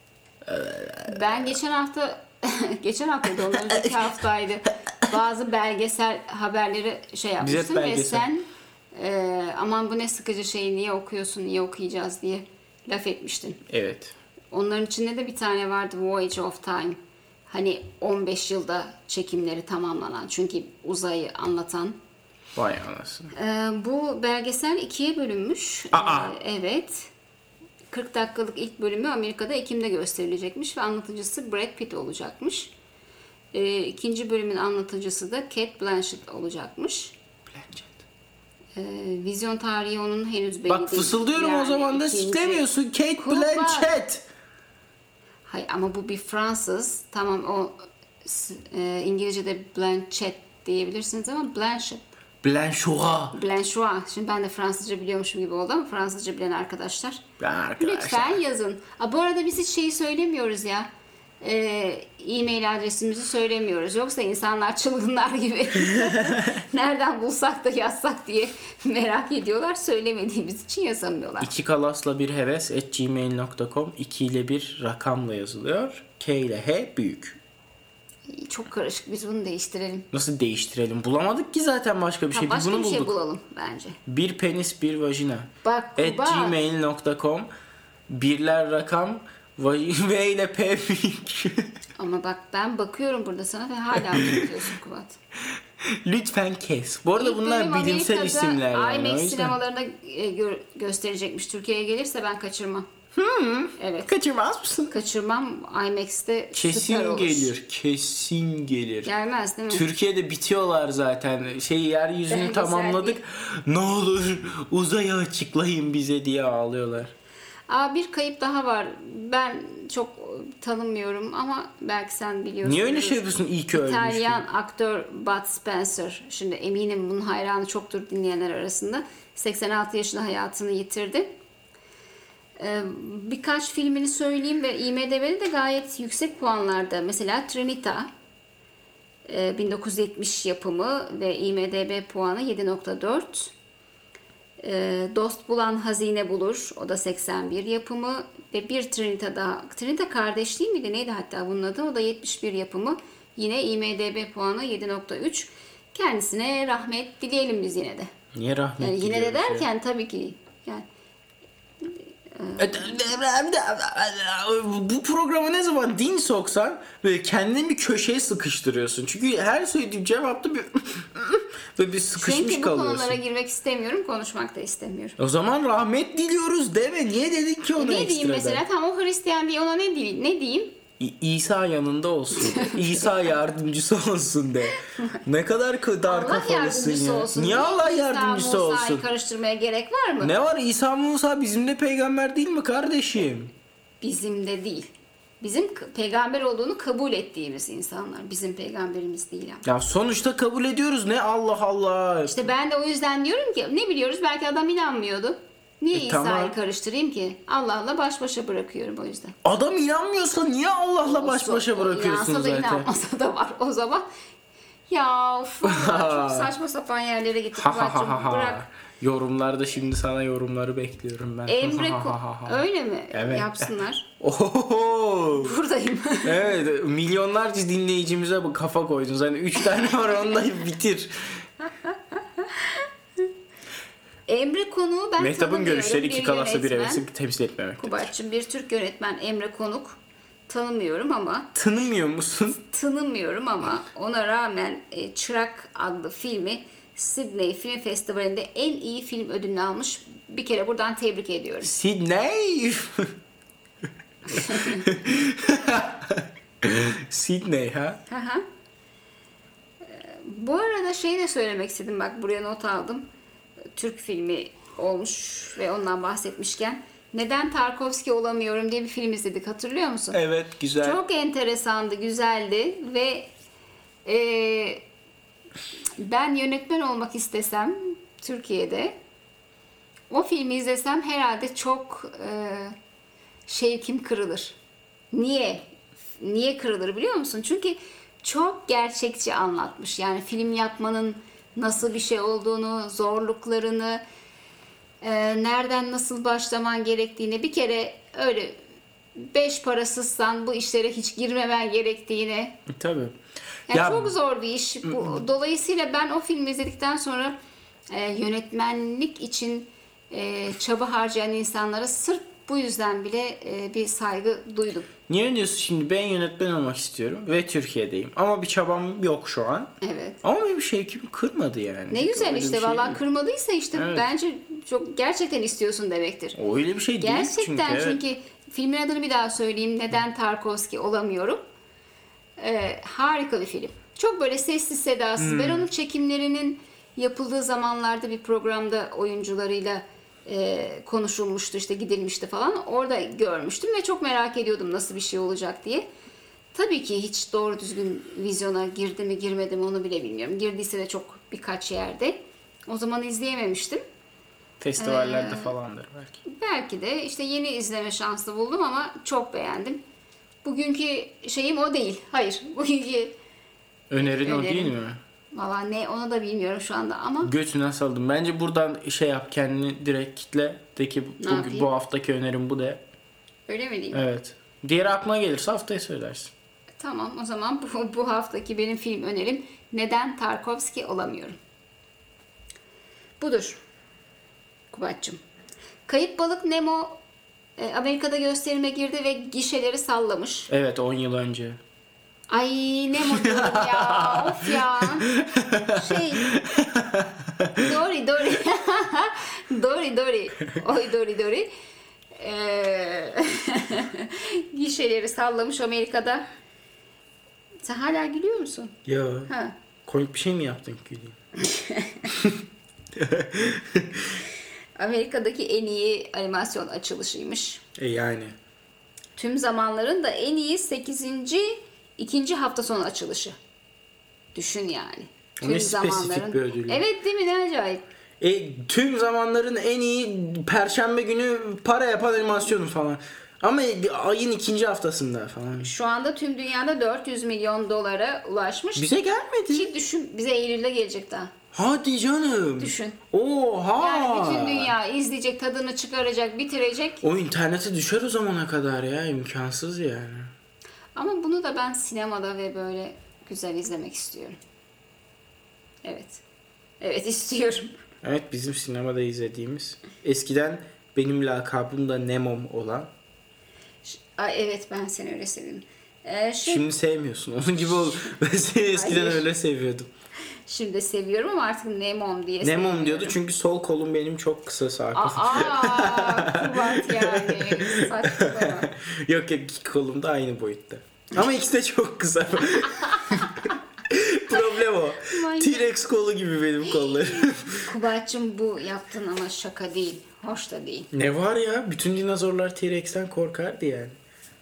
Ben geçen hafta geçen hafta da ondan önceki haftaydı. Bazı belgesel haberleri şey yapmıştım ve belgesel. sen e, aman bu ne sıkıcı şey, niye okuyorsun, niye okuyacağız diye laf etmiştin. Evet. Onların içinde de bir tane vardı, Voyage of Time. Hani on beş yılda çekimleri tamamlanan, çünkü uzayı anlatan. Vay anasını. Ee, bu belgesel ikiye bölünmüş. Aa! Ee, evet. kırk dakikalık ilk bölümü Amerika'da Ekim'de gösterilecekmiş ve anlatıcısı Brad Pitt olacakmış. Ee, ikinci bölümün anlatıcısı da Cate Blanchett olacakmış. Blanchett. Ee, vizyon tarihi onun henüz belli Bak değil. fısıldıyorum Yani o zaman da ikinci- demiyorsun. Kate Kupa- Blanchett. Hayır ama bu bir Fransız. Tamam o s- e, İngilizce'de Blanchett diyebilirsiniz ama Blanchett. Blanchot. Blanchois. Şimdi ben de Fransızca biliyormuşum gibi oldu ama Fransızca bilen arkadaşlar. Ben arkadaşlar. Lütfen yazın. Aa, bu arada biz hiç şeyi söylemiyoruz ya. Ee, e-mail adresimizi söylemiyoruz. Yoksa insanlar çılgınlar gibi nereden bulsak da yazsak diye merak ediyorlar. Söylemediğimiz için yazamıyorlar. İki kalasla bir heves at gmail nokta com iki ile bir rakamla yazılıyor. K ile H büyük. Çok karışık. Biz bunu değiştirelim. Nasıl değiştirelim? Bulamadık ki zaten başka bir Ha, şey. Biz başka bunu bir bulduk. şey bulalım bence. Bir penis bir vajina. Bak Kuba. At gmail nokta com birler rakam vaj- V ile P büyük. Ama bak ben bakıyorum burada sana ve hala unutuyorsun Kubat. Lütfen kes. Bu arada İlk bunlar bölüm bilimsel Amerika'da isimler yani. o IMAX yüzden. sinemalarında e, gö- gösterecekmiş. Türkiye'ye gelirse ben kaçırmam. Evet. Kaçırmaz mısın? Kaçırmam. IMAX'te süper Kesin olur. gelir. Kesin gelir. Gelmez değil mi? Türkiye'de bitiyorlar zaten. Şey yeryüzünü Belgesel tamamladık. Ne olur uzayı açıklayın bize diye ağlıyorlar. Aa, bir kayıp daha var. Ben çok tanımıyorum ama belki sen biliyorsun. Niye öyle şey yapıyorsun? İyi ki ölmüş. İtalyan aktör Bud Spencer. Şimdi eminim bunun hayranı çoktur dinleyenler arasında. seksen altı yaşında hayatını yitirdi. Ee, birkaç filmini söyleyeyim ve IMDb'de de gayet yüksek puanlarda. Mesela Trinita e, bin dokuz yüz yetmiş yapımı ve IMDb puanı yedi nokta dört. Ee, Dost Bulan Hazine Bulur. O da seksen bir yapımı. Ve bir Trinita daha. Trinita kardeş değil miydi? Neydi hatta bunun adı? O da yetmiş bir yapımı. Yine IMDb puanı yedi nokta üç. Kendisine rahmet dileyelim biz yine de. Niye rahmet Yani yine de diliyoruz ya? derken tabii ki yani Bu programa ne zaman din soksan böyle kendini bir köşeye sıkıştırıyorsun. Çünkü her söylediğim cevapta bir böyle bir sıkışmış çünkü bu kalıyorsun. konulara girmek istemiyorum, konuşmak da istemiyorum. O zaman rahmet diliyoruz deme. Niye dedin ki onu Ne diyeyim ekstradan? mesela? Tamam, o Hristiyan diye ona ne diyeyim? Ne diyeyim? İ- İsa yanında olsun de. İsa yardımcısı olsun de. Ne kadar ka- dar Allah kafalısın yardımcısı ya. olsun. Niye Allah yardımcısı İsa Musa'yı olsun? karıştırmaya gerek var mı? Ne var, İsa Musa bizim de peygamber değil mi kardeşim? Bizim de değil. Bizim k- peygamber olduğunu kabul ettiğimiz insanlar. Bizim peygamberimiz değil ama. Ya sonuçta kabul ediyoruz, ne Allah Allah. İşte ben de o yüzden diyorum ki ne biliyoruz, belki adam inanmıyordu. Niye E, İsa'yı tamam. karıştırayım ki? Allah'la baş başa bırakıyorum o yüzden. Adam inanmıyorsa niye Allah'la baş başa O bırakıyorsun inansa da zaten? inanmasa da var o zaman. Ya of, vallahi çok saçma sapan yerlere gittik. Ha ha ha ha Kubat'cığım, ha. bırak. Yorumlarda şimdi sana yorumları bekliyorum ben. Emre Ha ha Ko- ha ha. öyle mi? Evet. Yapsınlar. Ohoho. Buradayım. Evet, milyonlarca dinleyicimize bu kafa koydun. Hani üç tane var, onu da bitir. Emre Konuk'u ben Mehtap'ın tanımıyorum. görüşleri iki Bir kalası bir yönetmen. hevesi temsil etmemek. Kubat'cığım, bir Türk yönetmen Emre Konuk. Tanımıyorum ama Tanımıyor musun? tanımıyorum ama ona rağmen e, Çırak adlı filmi Sydney Film Festivali'nde en iyi film ödülünü almış. Bir kere buradan tebrik ediyorum. Sydney. Sydney ha? Hı hı. Ee, Bu arada şey de söylemek istedim, bak buraya not aldım. Türk filmi olmuş ve ondan bahsetmişken Neden Tarkovski Olamıyorum diye bir film izledik, hatırlıyor musun? Evet, güzel. Çok enteresandı, güzeldi ve e, ben yönetmen olmak istesem Türkiye'de o filmi izlesem herhalde çok e, şevkim kırılır. Niye? Niye kırılır biliyor musun? Çünkü çok gerçekçi anlatmış. Yani film yapmanın nasıl bir şey olduğunu, zorluklarını, e, nereden nasıl başlaman gerektiğini, bir kere öyle beş parasızsan bu işlere hiç girmemen gerektiğini. Tabii. Yani Ya- çok zor bir iş. Bu, dolayısıyla ben o filmi izledikten sonra e, yönetmenlik için e, çaba harcayan insanlara sırf bu yüzden bile e, bir saygı duydum. Niye diyorsun şimdi? Ben yönetmen olmak istiyorum ve Türkiye'deyim. Ama bir çabam yok şu an. Evet. Ama benim şevkimi kırmadı yani. Ne güzel Öyle bir işte, şey vallahi değil. kırmadıysa işte Evet. bence çok gerçekten istiyorsun demektir. O öyle bir şey değil Gerçekten çünkü. çünkü, evet. filmin adını bir daha söyleyeyim. Neden Tarkovski Olamıyorum? Ee, harika bir film. Çok böyle sessiz sedasız. Hmm. Ben onun çekimlerinin yapıldığı zamanlarda bir programda oyuncularıyla e, konuşulmuştu, işte gidilmişti falan. Orada görmüştüm ve çok merak ediyordum nasıl bir şey olacak diye. Tabii ki hiç doğru düzgün vizyona girdi mi girmedi mi onu bile bilmiyorum. Girdiyse de çok birkaç yerde. O zaman izleyememiştim. Festivallerde Ee, falandır belki. Belki de işte yeni izleme şansı buldum ama çok beğendim. Bugünkü şeyim o değil. Hayır. Bugünkü Önerin o önerim. değil mi? valla ne onu da bilmiyorum şu anda ama Götüne saldım. Bence buradan şey yap, kendini direkt kitle. De ki Ne bu, yapayım? bu haftaki önerim bu de. öyle mi diyeyim? Evet. Diğer aklına gelirse haftaya söylersin. Tamam, o zaman bu, bu haftaki benim film önerim Neden Tarkovski Olamıyorum. Budur Kubat'cığım. Kayıp Balık Nemo e, Amerika'da gösterime girdi ve gişeleri sallamış. Evet, on yıl önce. Ay Nemo diyorum ya. Of ya. Şey. Dory Dory. Dory Dory. Oy Dory Dory. Ee, gişeleri sallamış Amerika'da. Sen hala gülüyor musun? Ya Ha. komik bir şey mi yaptın güleyim? Amerika'daki en iyi animasyon açılışıymış. E yani. Tüm zamanların da en iyi sekizinci ikinci hafta sonu açılışı. Düşün yani. O Tüm ne spesifik bir ödül ya. Evet değil mi? Ne acayip. E, tüm zamanların en iyi Perşembe günü para yapan animasyonu falan. Ama bir ayın ikinci haftasında falan. Şu anda tüm dünyada dört yüz milyon dolara ulaşmış. Bize gelmedi. Ki düşün, bize Eylül'de gelecek daha. Hadi canım. Düşün. Oha. Yani bütün dünya izleyecek, tadını çıkaracak, bitirecek. O internete düşer o zamana kadar ya, imkansız yani. Ama bunu da ben sinemada ve böyle güzel izlemek istiyorum. Evet. Evet istiyorum. Evet, bizim sinemada izlediğimiz. Eskiden benim lakabım da Nemo'm olan. Ay evet, ben seni öyle sevdim. Ee, şey, Şimdi sevmiyorsun. Onun gibi ol. Ben seni eskiden Hayır. öyle seviyordum. Şimdi seviyorum ama artık Nemom diye Nemo'm seviyorum. diyordu çünkü sol kolum benim çok kısa, sağ kolum. Aa, Kubat yani. Saçmalama. Yok yok, iki kolum da aynı boyutta. Ama ikisi de çok kısa. Problem o. Manyak. T-Rex kolu gibi benim kollarım. Kubat'cığım bu yaptın ama şaka değil. Hoş da değil. Ne var ya? Bütün dinozorlar T-Rex'ten korkardı yani.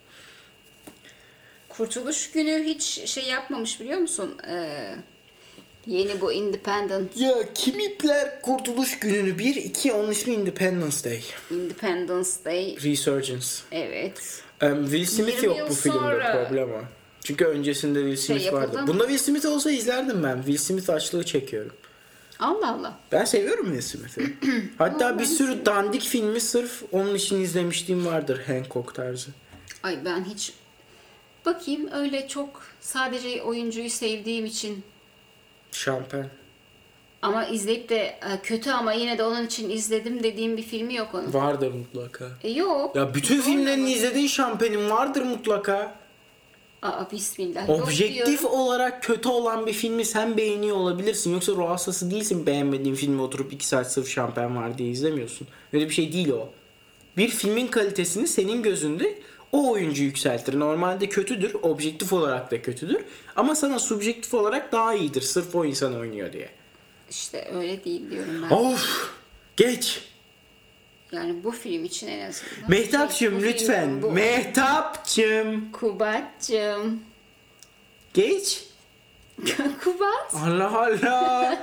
Kurtuluş Günü hiç şey yapmamış biliyor musun? Ee, yeni bu Independent Ya kim ipler Kurtuluş Günü'nü? Bir, iki, onun ismi Independence Day. Independence Day. Resurgence. Evet. Um, Will Smith yirmi yok yıl bu filmde, sonra problem o. Çünkü öncesinde Will Smith yapıldı vardı. ama. Bunda Will Smith olsa izlerdim ben. Will Smith açlığı çekiyorum. Allah Allah. Ben seviyorum Will Smith'i. Hatta bir sürü dandik filmi sırf onun için izlemişliğim vardır, Hancock tarzı. Ay ben hiç bakayım öyle çok sadece oyuncuyu sevdiğim için Şampen. ama izleyip de e, kötü ama yine de onun için izledim dediğim bir filmi yok onun. Vardır mutlaka. E, yok. Ya bütün filmlerini izlediğin Şampen'in vardır mutlaka. Aa bismillah. Yok Objektif diyorum. olarak kötü olan bir filmi sen beğeniyor olabilirsin. Yoksa ruh hastası değilsin, beğenmediğin filmi oturup iki saat sırf Şampen var diye izlemiyorsun. Öyle bir şey değil o. Bir filmin kalitesini senin gözünde o oyuncu yükseltir. Normalde kötüdür, objektif olarak da kötüdür. Ama sana subjektif olarak daha iyidir, sırf o insan oynuyor diye. İşte öyle değil diyorum ben. Of! Geç. Yani bu film için en azından. Mehtapçım Şey, bu lütfen. film bu. Mehtapçım. Kubat'cığım. Geç. Kubat. Allah Allah.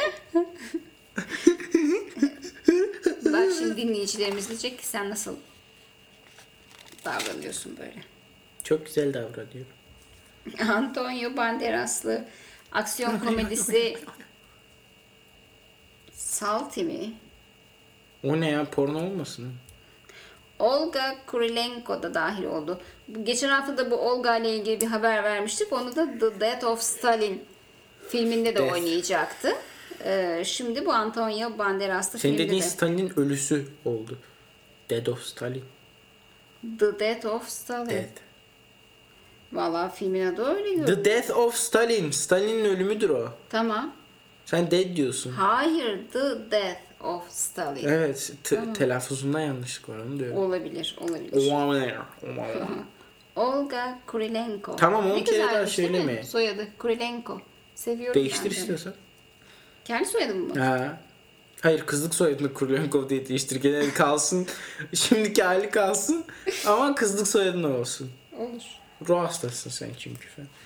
Bak şimdi dinleyicilerimiz diyecek ki sen nasıl davranıyorsun böyle. Çok güzel davranıyor. Antonio Banderas'lı aksiyon komedisi Salty mi? O ne ya, porno olmasın? Olga Kurilenko da dahil oldu. Bu- Geçen hafta da bu Olga ile ilgili bir haber vermiştik. Onu da The Death of Stalin filminde de Death. oynayacaktı. Ee, şimdi bu Antonio Banderas'lı Senin filmde dediğin de. Stalin'in ölüsü oldu. Dead of Stalin. The Death of Stalin. Dead. Vallahi filmin adı öyle görünüyor. The Death of Stalin. Stalin'in ölümüdür o. Tamam. Sen dead diyorsun. Hayır, The Death of Stalin. Evet. T- telaffuzunda yanlışlık var, onu diyorum. Olabilir, olabilir. Olabilir. Olabilir. Olga Kurilenko. Tamam, on Ne kere daha güzelmiş, değil mi? söyleme. Soyadı Kurilenko. Seviyorum. Değiştir ben de. istiyorsan. Kendi soyadım mı? Ha. Hayır, kızlık soyadını Kurlenkov diye değiştir. Genel kalsın. Şimdiki hali kalsın. Ama kızlık soyadın olsun. Olur. Ruh hastasın sen çünkü.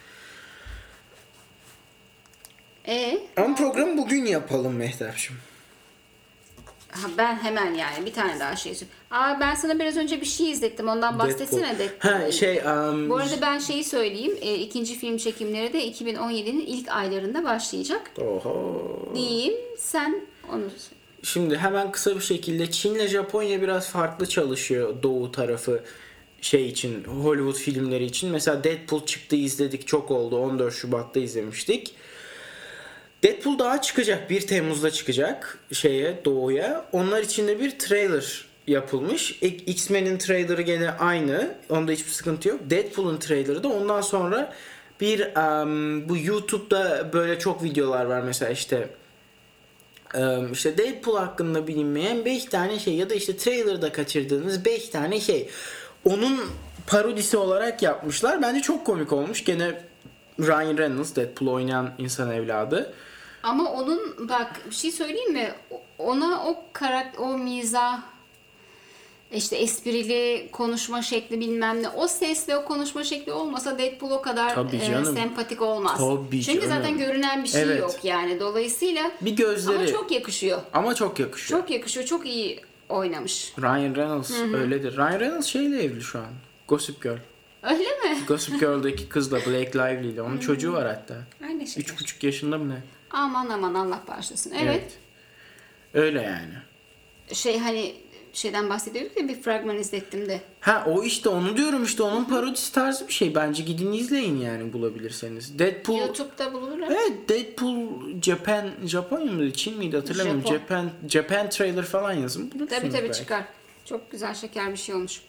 E Ama programı bugün yapalım Mehtap'cığım. ha, ben hemen yani bir tane daha şey söyleyeyim. Aa, ben sana biraz önce bir şey izlettim. Ondan bahsetsene de. Ha şey... Um, Bu arada ben şeyi söyleyeyim. E, ikinci film çekimleri de iki bin on yedinin ilk aylarında başlayacak. Oho. Diyeyim. Sen onu söyle. Şimdi hemen kısa bir şekilde Çin'le Japonya biraz farklı çalışıyor doğu tarafı şey için, Hollywood filmleri için. Mesela Deadpool çıktı, izledik, çok oldu. on dört Şubat'ta izlemiştik. Deadpool daha çıkacak, bir Temmuz'da çıkacak şeye, doğuya. Onlar için de bir trailer yapılmış. E, X-Men'in trailerı gene aynı. Onda hiçbir sıkıntı yok. Deadpool'un trailerı da ondan sonra bir um, bu YouTube'da böyle çok videolar var mesela işte um, işte Deadpool hakkında bilinmeyen beş tane şey ya da işte trailer'da kaçırdığınız beş tane şey. Onun parodisi olarak yapmışlar. Bence çok komik olmuş. Gene Ryan Reynolds, Deadpool oynayan insan evladı. Ama onun bak bir şey söyleyeyim mi? Ona o karakter, o mizah, işte esprili konuşma şekli bilmem ne. O sesle o konuşma şekli olmasa Deadpool o kadar Tabii e, canım. sempatik olmaz. Tabii Çünkü canım. zaten görünen bir şey Evet. yok yani. Dolayısıyla Bir gözleri ama çok yakışıyor. ama çok yakışıyor. Çok yakışıyor. Çok iyi oynamış. Ryan Reynolds öyledir. Ryan Reynolds şeyle evli şu an. Gossip Girl. Öyle mi? Gossip Girl'daki kızla, Blake Lively ile. Onun çocuğu var hatta. Aynı şey. Üç buçuk yaşında mı ne? Aman aman Allah bağışlasın. Evet. Öyle yani. Şey hani şeyden bahsediyorduk ya, bir fragman izlettim de. Ha o işte onu diyorum, işte onun parodisi tarzı bir şey. Bence gidin izleyin yani bulabilirseniz. Deadpool. YouTube'da bulunur. Evet, Deadpool Japan, Japonya mıydı, Çin miydi hatırlamıyorum. Japon. Japan Japan trailer falan yazın. Bulursunuz Tabii tabii belki. çıkar. Çok güzel şeker bir şey olmuş.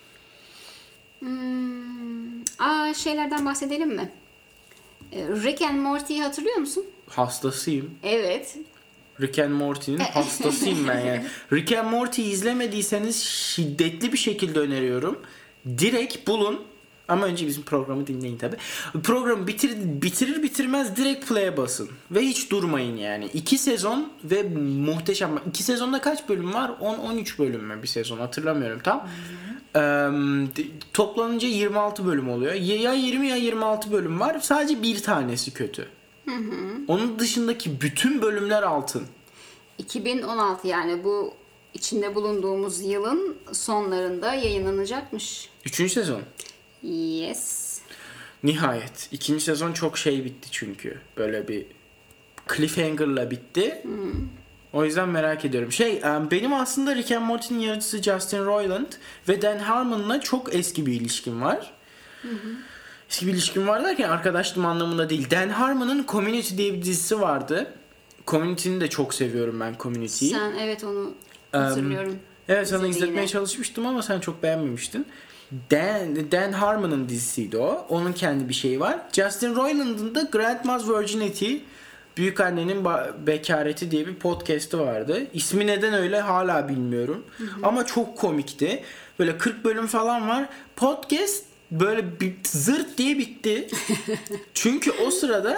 Hmm. Aa, şeylerden bahsedelim mi? Ee, Rick and Morty'yi hatırlıyor musun? Hastasıyım. Evet. Rick and Morty'nin hastasıyım ben yani. Rick and Morty izlemediyseniz şiddetli bir şekilde öneriyorum. Direkt bulun. Ama önce bizim programı dinleyin tabi. Programı bitir, bitirir bitirmez direkt play'e basın. Ve hiç durmayın yani. İki sezon ve muhteşem. İki sezonda kaç bölüm var? on on üç bölüm mü bir sezon, hatırlamıyorum tam. Ee, toplanınca yirmi altı bölüm oluyor. Ya yirmi ya yirmi altı bölüm var. Sadece bir tanesi kötü. Onun dışındaki bütün bölümler altın. iki bin on altı yani bu içinde bulunduğumuz yılın sonlarında yayınlanacakmış. Üçüncü sezon. Yes. Nihayet. İkinci sezon çok şey bitti çünkü. Böyle bir cliffhanger'la bitti. O yüzden merak ediyorum. Şey, benim aslında Rick and Morty'nin yaratıcısı Justin Roiland ve Dan Harmon'la çok eski bir ilişkim var. Hı hı. Eski bir ilişkim var derken arkadaşlığım anlamında değil. Dan Harmon'ın Community diye bir dizisi vardı. Community'ni de çok seviyorum ben, Community'yi. Sen evet onu hatırlıyorum. Um, evet, sana İzlediğine. izletmeye çalışmıştım ama sen çok beğenmemiştin. Dan, Dan Harmon'ın dizisiydi o. Onun kendi bir şeyi var. Justin Roiland'ın da Grandma's Virginity, Büyükannenin ba- Bekareti diye bir podcast'ı vardı. İsmi neden öyle hala bilmiyorum. Hı hı. Ama çok komikti. Böyle kırk bölüm falan var. Podcast böyle bir zırt diye bitti. Çünkü o sırada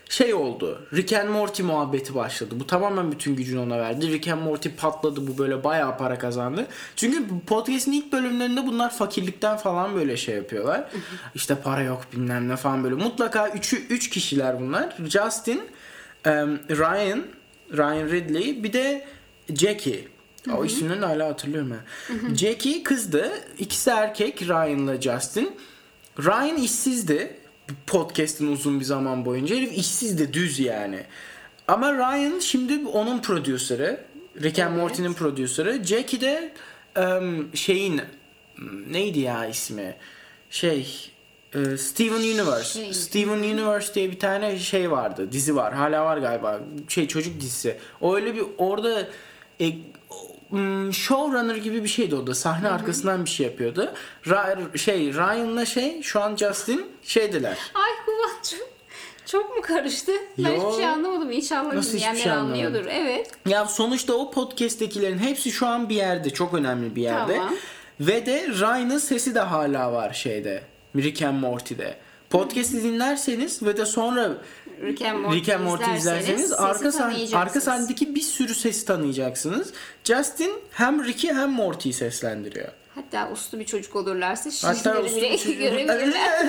şey oldu. Rick and Morty muhabbeti başladı. Bu tamamen bütün gücünü ona verdi. Rick and Morty patladı. Bu böyle bayağı para kazandı. Çünkü podcast'in ilk bölümlerinde bunlar fakirlikten falan böyle şey yapıyorlar. İşte para yok bilmem ne falan böyle. Mutlaka üçü üç kişiler bunlar. Justin, um, Ryan, Ryan Ridley, bir de Jackie. O isimlerini hala hatırlıyorum ben. Jackie kızdı. İkisi erkek, Ryan'la Justin. Ryan işsizdi. Podcast'ın uzun bir zaman boyunca. Herif işsizdi, düz yani. Ama Ryan şimdi onun prodüsörü. Rick and Evet. Morty'nin prodüsörü. Jackie de um, şeyin neydi ya ismi? Şey e, Steven Universe. Şey. Steven Universe diye bir tane şey vardı. Dizi var. Hala var galiba. Şey çocuk dizisi. O öyle bir orada e, Hmm, showrunner gibi bir şeydi o da. Sahne Hı-hı. arkasından bir şey yapıyordu. Ra- şey Ryan'la şey şu an Justin şeydiler. Ay Kubat çok, çok mu karıştı? Ben Yo. hiçbir şey anlamadım. İnşallah Nasıl hiçbir dinleyenler şey anlamadım? anlıyordur. Evet. Ya sonuçta o podcast'tekilerin hepsi şu an bir yerde. Çok önemli bir yerde. Tamam. Ve de Ryan'ın sesi de hala var şeyde. Rick and Morty'de. Podcast'i dinlerseniz ve de sonra Rick and Morty, Rick and Morty izlerseniz sesi arka, sahn- tanıyacaksınız. arka sahnedeki bir sürü sesi tanıyacaksınız. Justin hem Rick'i hem Morty'yi seslendiriyor. Hatta uslu bir çocuk olurlarsa Hatta şişleri bile görebilirler.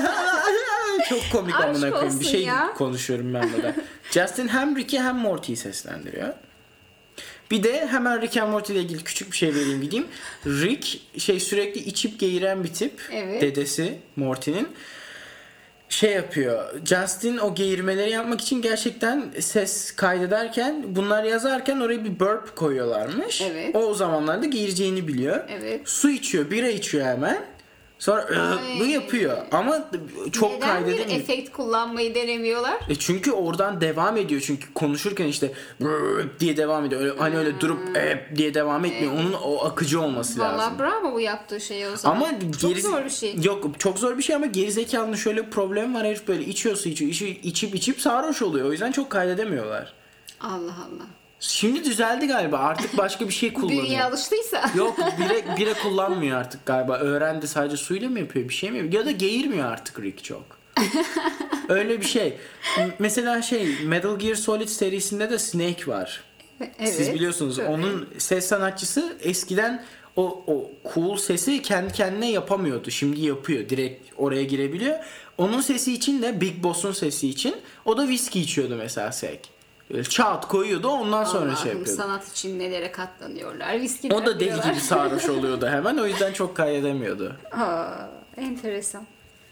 Çok komik Aşk amına koyayım. Bir olsun şey ya. konuşuyorum ben burada. Justin hem Rick'i hem Morty'yi seslendiriyor. Bir de hemen Rick and Morty ile ilgili küçük bir şey vereyim gideyim. Rick şey sürekli içip geğiren bir tip. Evet. Dedesi Morty'nin. Şey yapıyor. Justin o geğirmeleri yapmak için gerçekten ses kaydederken bunlar yazarken oraya bir burp koyuyorlarmış. Evet. O o zamanlarda geğireceğini biliyor. Evet. Su içiyor, bira içiyor hemen. Sonra Ay. bu yapıyor ama çok Neden bir kaydedemiyor. efekt kullanmayı denemiyorlar? E çünkü oradan devam ediyor çünkü konuşurken işte "Brrr" diye devam ediyor. Öyle, hani öyle durup "Ep" diye devam etmiyor. Onun o akıcı olması lazım. Valla bravo bu yaptığı şey o zaman. Ama çok geri- zor bir şey. Yok çok zor bir şey ama gerizekalının şöyle bir problem var. Herif böyle içiyor su içiyor. içi- içip içip sarhoş oluyor. O yüzden çok kaydedemiyorlar. Allah Allah. Şimdi düzeldi galiba. Artık başka bir şey kullanıyor. Bünyeye alıştıysa. Yok bire, bire kullanmıyor artık galiba. Öğrendi sadece suyla mı yapıyor bir şey mi yapıyor? Ya da geğirmiyor artık Rick çok. Öyle bir şey. Mesela şey Metal Gear Solid serisinde de Snake var. Evet. Siz biliyorsunuz Tabii. onun ses sanatçısı eskiden o, o cool sesi kendi kendine yapamıyordu. Şimdi yapıyor. Direkt oraya girebiliyor. Onun sesi için de Big Boss'un sesi için o da viski içiyordu mesela Sek. Böyle çat koyuyordu ondan sonra Allah'ım, şey yapıyordu. sanat için nelere katlanıyorlar. Viski O da deli takıyorlar. gibi sarhoş oluyordu hemen. O yüzden çok kaydedemiyordu. Aa, enteresan.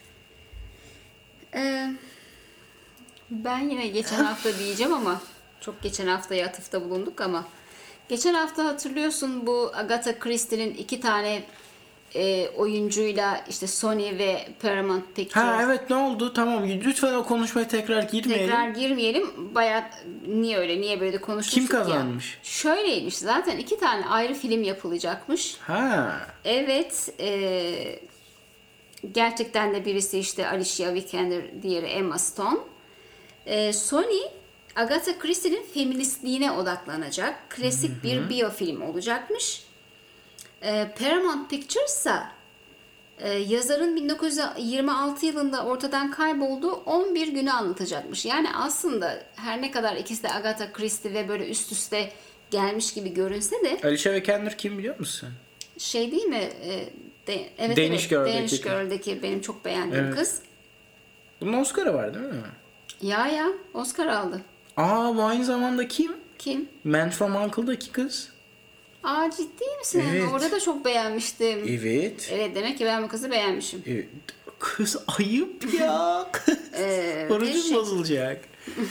Ee, ben yine geçen hafta diyeceğim ama çok geçen haftaya atıfta bulunduk ama geçen hafta hatırlıyorsun bu Agatha Christie'nin iki tane e, oyuncuyla işte Sony ve Paramount Pictures. Ha evet ne oldu? Tamam lütfen o konuşmaya tekrar girmeyelim. Tekrar girmeyelim. Bayağı niye öyle niye böyle de konuşmuştuk Kim ya. kazanmış? Şöyleymiş zaten iki tane ayrı film yapılacakmış. Ha. Evet, e, gerçekten de birisi işte Alicia Vikander, diğeri Emma Stone. E, Sony, Agatha Christie'nin feministliğine odaklanacak klasik bir biyofilm olacakmış. E, Paramount Pictures ise e, yazarın bin dokuz yüz yirmi altı yılında ortadan kaybolduğu on bir günü anlatacakmış. Yani aslında her ne kadar ikisi de Agatha Christie ve böyle üst üste gelmiş gibi görünse de Alicia Vikander kim biliyor musun? şey değil mi? E, de, evet, Danish evet, Girl'deki Danish kız. Girl'deki benim çok beğendiğim Evet. kız. Bunun Oscar'ı var değil mi? Ya ya Oscar aldı. Aa bu aynı zamanda kim? Kim? Man from U N C L'daki kız. Aa ciddi misin? Evet. Orada da çok beğenmiştim. Evet. Evet demek ki ben bu kızı beğenmişim. Evet. Kız ayıp ya. Ee, Orucum teşekkür- bozulacak.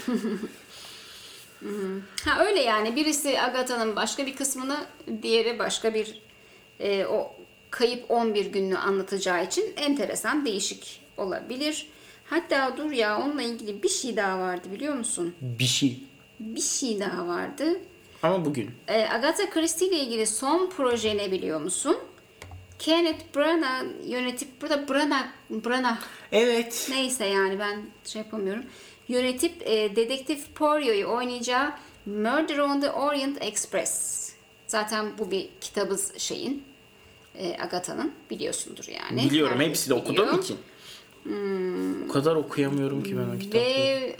Ha öyle yani birisi Agatha'nın başka bir kısmını diğeri başka bir e, o kayıp on bir gününü anlatacağı için enteresan değişik olabilir. Hatta dur ya onunla ilgili bir şey daha vardı biliyor musun? Bir şey. Bir şey daha vardı. Ama bugün. E, Agatha Christie ile ilgili son proje ne biliyor musun? Kenneth Branagh yönetip burada Branagh Branagh Evet. neyse yani ben şey yapamıyorum. Yönetip e, Dedektif Poirot'u oynayacağı Murder on the Orient Express. Zaten bu bir kitabı şeyin e, Agatha'nın biliyorsundur yani. Biliyorum Herkes hepsi de biliyor. okuduğum için. O kadar okuyamıyorum ki ben o kitapları. Ve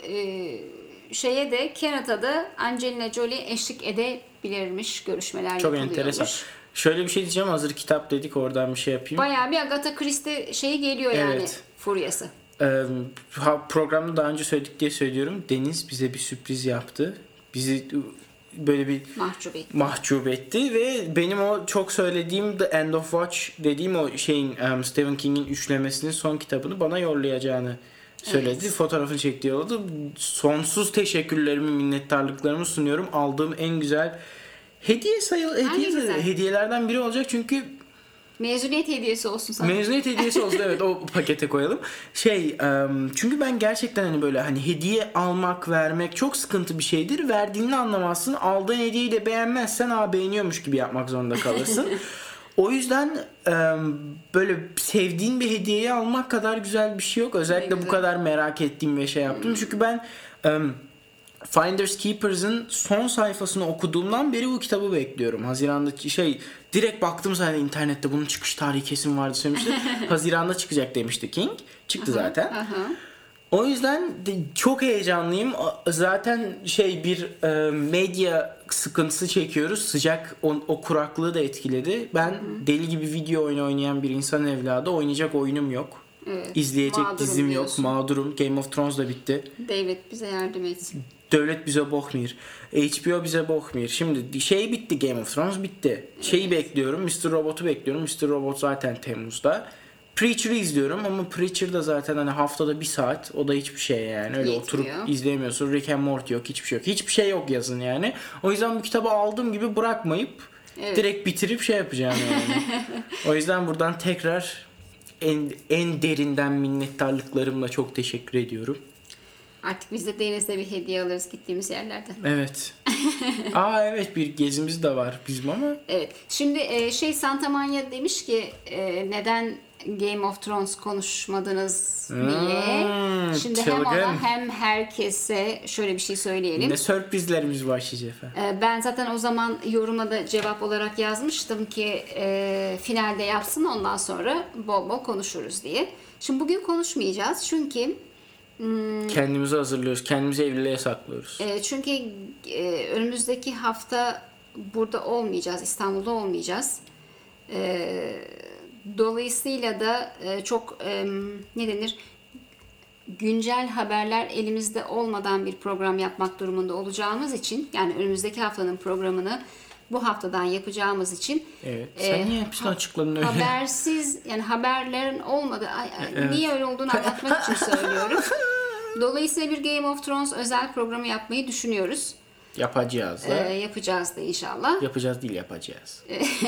e, şeye de Kennett'a da Angelina Jolie eşlik edebilirmiş, görüşmeler Çok yapılıyormuş. enteresan. Şöyle bir şey diyeceğim, hazır kitap dedik, oradan bir şey yapayım. Bayağı bir Agatha Christie şeyi geliyor yani, Evet. furyası. Ee, ha- programda daha önce söyledik diye söylüyorum. Deniz bize bir sürpriz yaptı. Bizi böyle bir Mahcup etti. mahcup etti ve benim o çok söylediğim The End of Watch dediğim o şeyin um, Stephen King'in üçlemesinin son kitabını bana yollayacağını söyledi. Evet. Fotoğrafını çekti, yolladı. Sonsuz teşekkürlerimi, minnettarlıklarımı sunuyorum. Aldığım en güzel hediye sayılı hediye, güzel. hediyelerden biri olacak çünkü Mezuniyet hediyesi olsun sana. mezuniyet hediyesi olsun, evet, o pakete koyalım. Şey, um, çünkü ben gerçekten hani böyle hani hediye almak, vermek çok sıkıntı bir şeydir. Verdiğini anlamazsın. Aldığın hediyeyi de beğenmezsen aa beğeniyormuş gibi yapmak zorunda kalırsın. O yüzden um, böyle sevdiğin bir hediyeyi almak kadar güzel bir şey yok. Özellikle bu güzel. kadar merak ettiğim ve şey yaptım. Çünkü ben um, Finders Keepers'ın son sayfasını okuduğumdan beri bu kitabı bekliyorum. Haziranda şey direkt baktım zaten internette bunun çıkış tarihi kesin vardı söylemişti. Haziranda çıkacak demişti King. Çıktı zaten. Aha. O yüzden de çok heyecanlıyım. Zaten şey bir e, medya sıkıntısı çekiyoruz. Sıcak o, o kuraklığı da etkiledi. Ben Hı-hı. deli gibi video oyunu oynayan bir insan evladı. Oynayacak oyunum yok. Evet. İzleyecek Mağdurum dizim diyorsun. yok. Mağdurum. Game of Thrones da bitti. Devlet bize yardım etsin. Devlet bize bakmıyor. H B O bize bakmıyor. Şimdi şey bitti, Game of Thrones bitti. Şeyi bekliyorum, mister Robot'u bekliyorum. mister Robot zaten Temmuz'da. Preacher'ı izliyorum ama Preacher da zaten hani haftada bir saat. O da hiçbir şey yani. Öyle Yetmiyor. oturup izleyemiyorsun. Rick and Morty yok, hiçbir şey yok. Hiçbir şey yok yazın yani. O yüzden bu kitabı aldığım gibi bırakmayıp Evet. direkt bitirip şey yapacağım yani. O yüzden buradan tekrar en, en derinden minnettarlıklarımla çok teşekkür ediyorum. Artık biz de Deniz'de bir hediye alırız gittiğimiz yerlerden. Evet. Aa evet, bir gezimiz de var bizim ama. Evet. Şimdi e, şey Santa Manya demiş ki e, neden Game of Thrones konuşmadınız diye. Hmm, Şimdi hem çılgın. ona hem herkese şöyle bir şey söyleyelim. Ne sürprizlerimiz başlayacak efendim. E, ben zaten o zaman yoruma da cevap olarak yazmıştım ki e, finalde yapsın, ondan sonra bol bol konuşuruz diye. Şimdi bugün konuşmayacağız çünkü Kendimizi hazırlıyoruz. Kendimizi evliliğe saklıyoruz. E, çünkü e, önümüzdeki hafta burada olmayacağız, İstanbul'da olmayacağız. E, dolayısıyla da e, çok e, ne denir, güncel haberler elimizde olmadan bir program yapmak durumunda olacağımız için, yani önümüzdeki haftanın programını bu haftadan yapacağımız için Evet. Sen e, niye hepsini açıkladın öyle? habersiz, yani haberlerin olmadığı, ay, ay, niye öyle olduğunu anlatmak için söylüyorum. Dolayısıyla bir Game of Thrones özel programı yapmayı düşünüyoruz. Yapacağız da. Ee, yapacağız da inşallah. Yapacağız değil, yapacağız.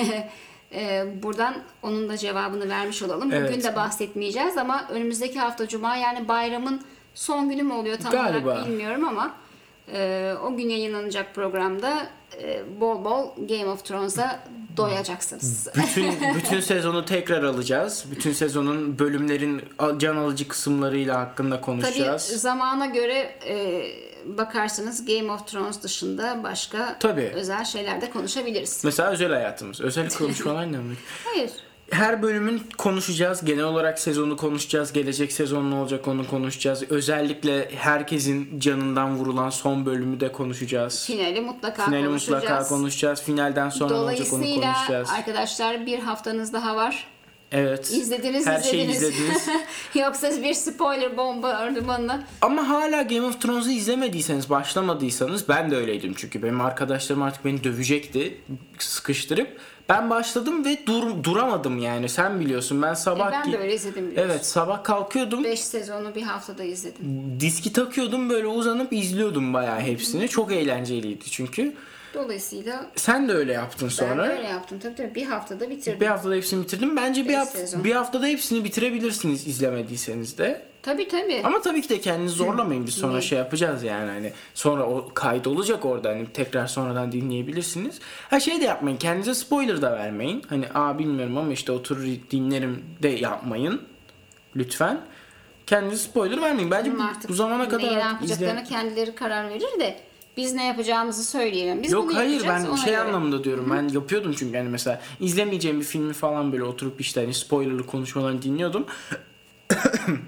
Ee, buradan onun da cevabını vermiş olalım. Bugün Evet. de bahsetmeyeceğiz ama önümüzdeki hafta Cuma, yani bayramın son günü mü oluyor tam Galiba. olarak bilmiyorum ama e, o gün yayınlanacak programda e, bol bol Game of Thrones'a doyacaksınız. Bütün bütün sezonu tekrar alacağız. Bütün sezonun bölümlerin can alıcı kısımlarıyla hakkında Tabii konuşacağız. zamana göre e, bakarsınız Game of Thrones dışında başka Tabii. özel şeyler de konuşabiliriz. Mesela özel hayatımız. Özel konuşmalar ne demek? Hayır. Her bölümün konuşacağız. Genel olarak sezonu konuşacağız. Gelecek sezon ne olacak onu konuşacağız. Özellikle herkesin canından vurulan son bölümü de konuşacağız. Finali mutlaka Finali konuşacağız. mutlaka konuşacağız. Finalden sonra ne olacak onu Dolayısıyla konuşacağız. arkadaşlar bir haftanız daha var. Evet. İzlediniz, Her şeyi izlediniz. izlediniz. Yoksa bir spoiler bombardımanı. Ama hala Game of Thrones'u izlemediyseniz, başlamadıysanız, ben de öyleydim çünkü benim arkadaşlarım artık beni dövecekti sıkıştırıp. Ben başladım ve dur, duramadım yani, sen biliyorsun. Ben sabah E ben de öyle izledim biliyorsun. Evet, sabah kalkıyordum. beş sezonu bir haftada izledim. Diski takıyordum, böyle uzanıp izliyordum bayağı hepsini. Çok eğlenceliydi çünkü. Dolayısıyla Sen de öyle yaptın sonra. ben de öyle yaptım. Tabii tabii bir haftada bitirdim. Bir haftada hepsini bitirdim. Bence bir, Beş hafta, sezon. bir haftada hepsini bitirebilirsiniz izlemediyseniz de. Tabii tabii. Ama tabii ki de kendinizi zorlamayın. Biz sonra Ne? şey yapacağız yani, hani sonra o kayıt olacak orada, hani tekrar sonradan dinleyebilirsiniz. Ha şey de yapmayın, kendinize spoiler da vermeyin. Hani aa bilmiyorum ama işte oturur dinlerim de yapmayın. Lütfen. Kendinize spoiler vermeyin. Bence bu, Artık bu zamana kadar neyi ne artık yapacaklarına izle- kendileri karar verir de biz ne yapacağımızı söyleyelim. Biz Yok bunu hayır, yapacağız, ben ona şey göre. anlamında diyorum. Ben yapıyordum çünkü hani mesela izlemeyeceğim bir filmi falan böyle oturup işte hani spoilerlı konuşmalarını dinliyordum.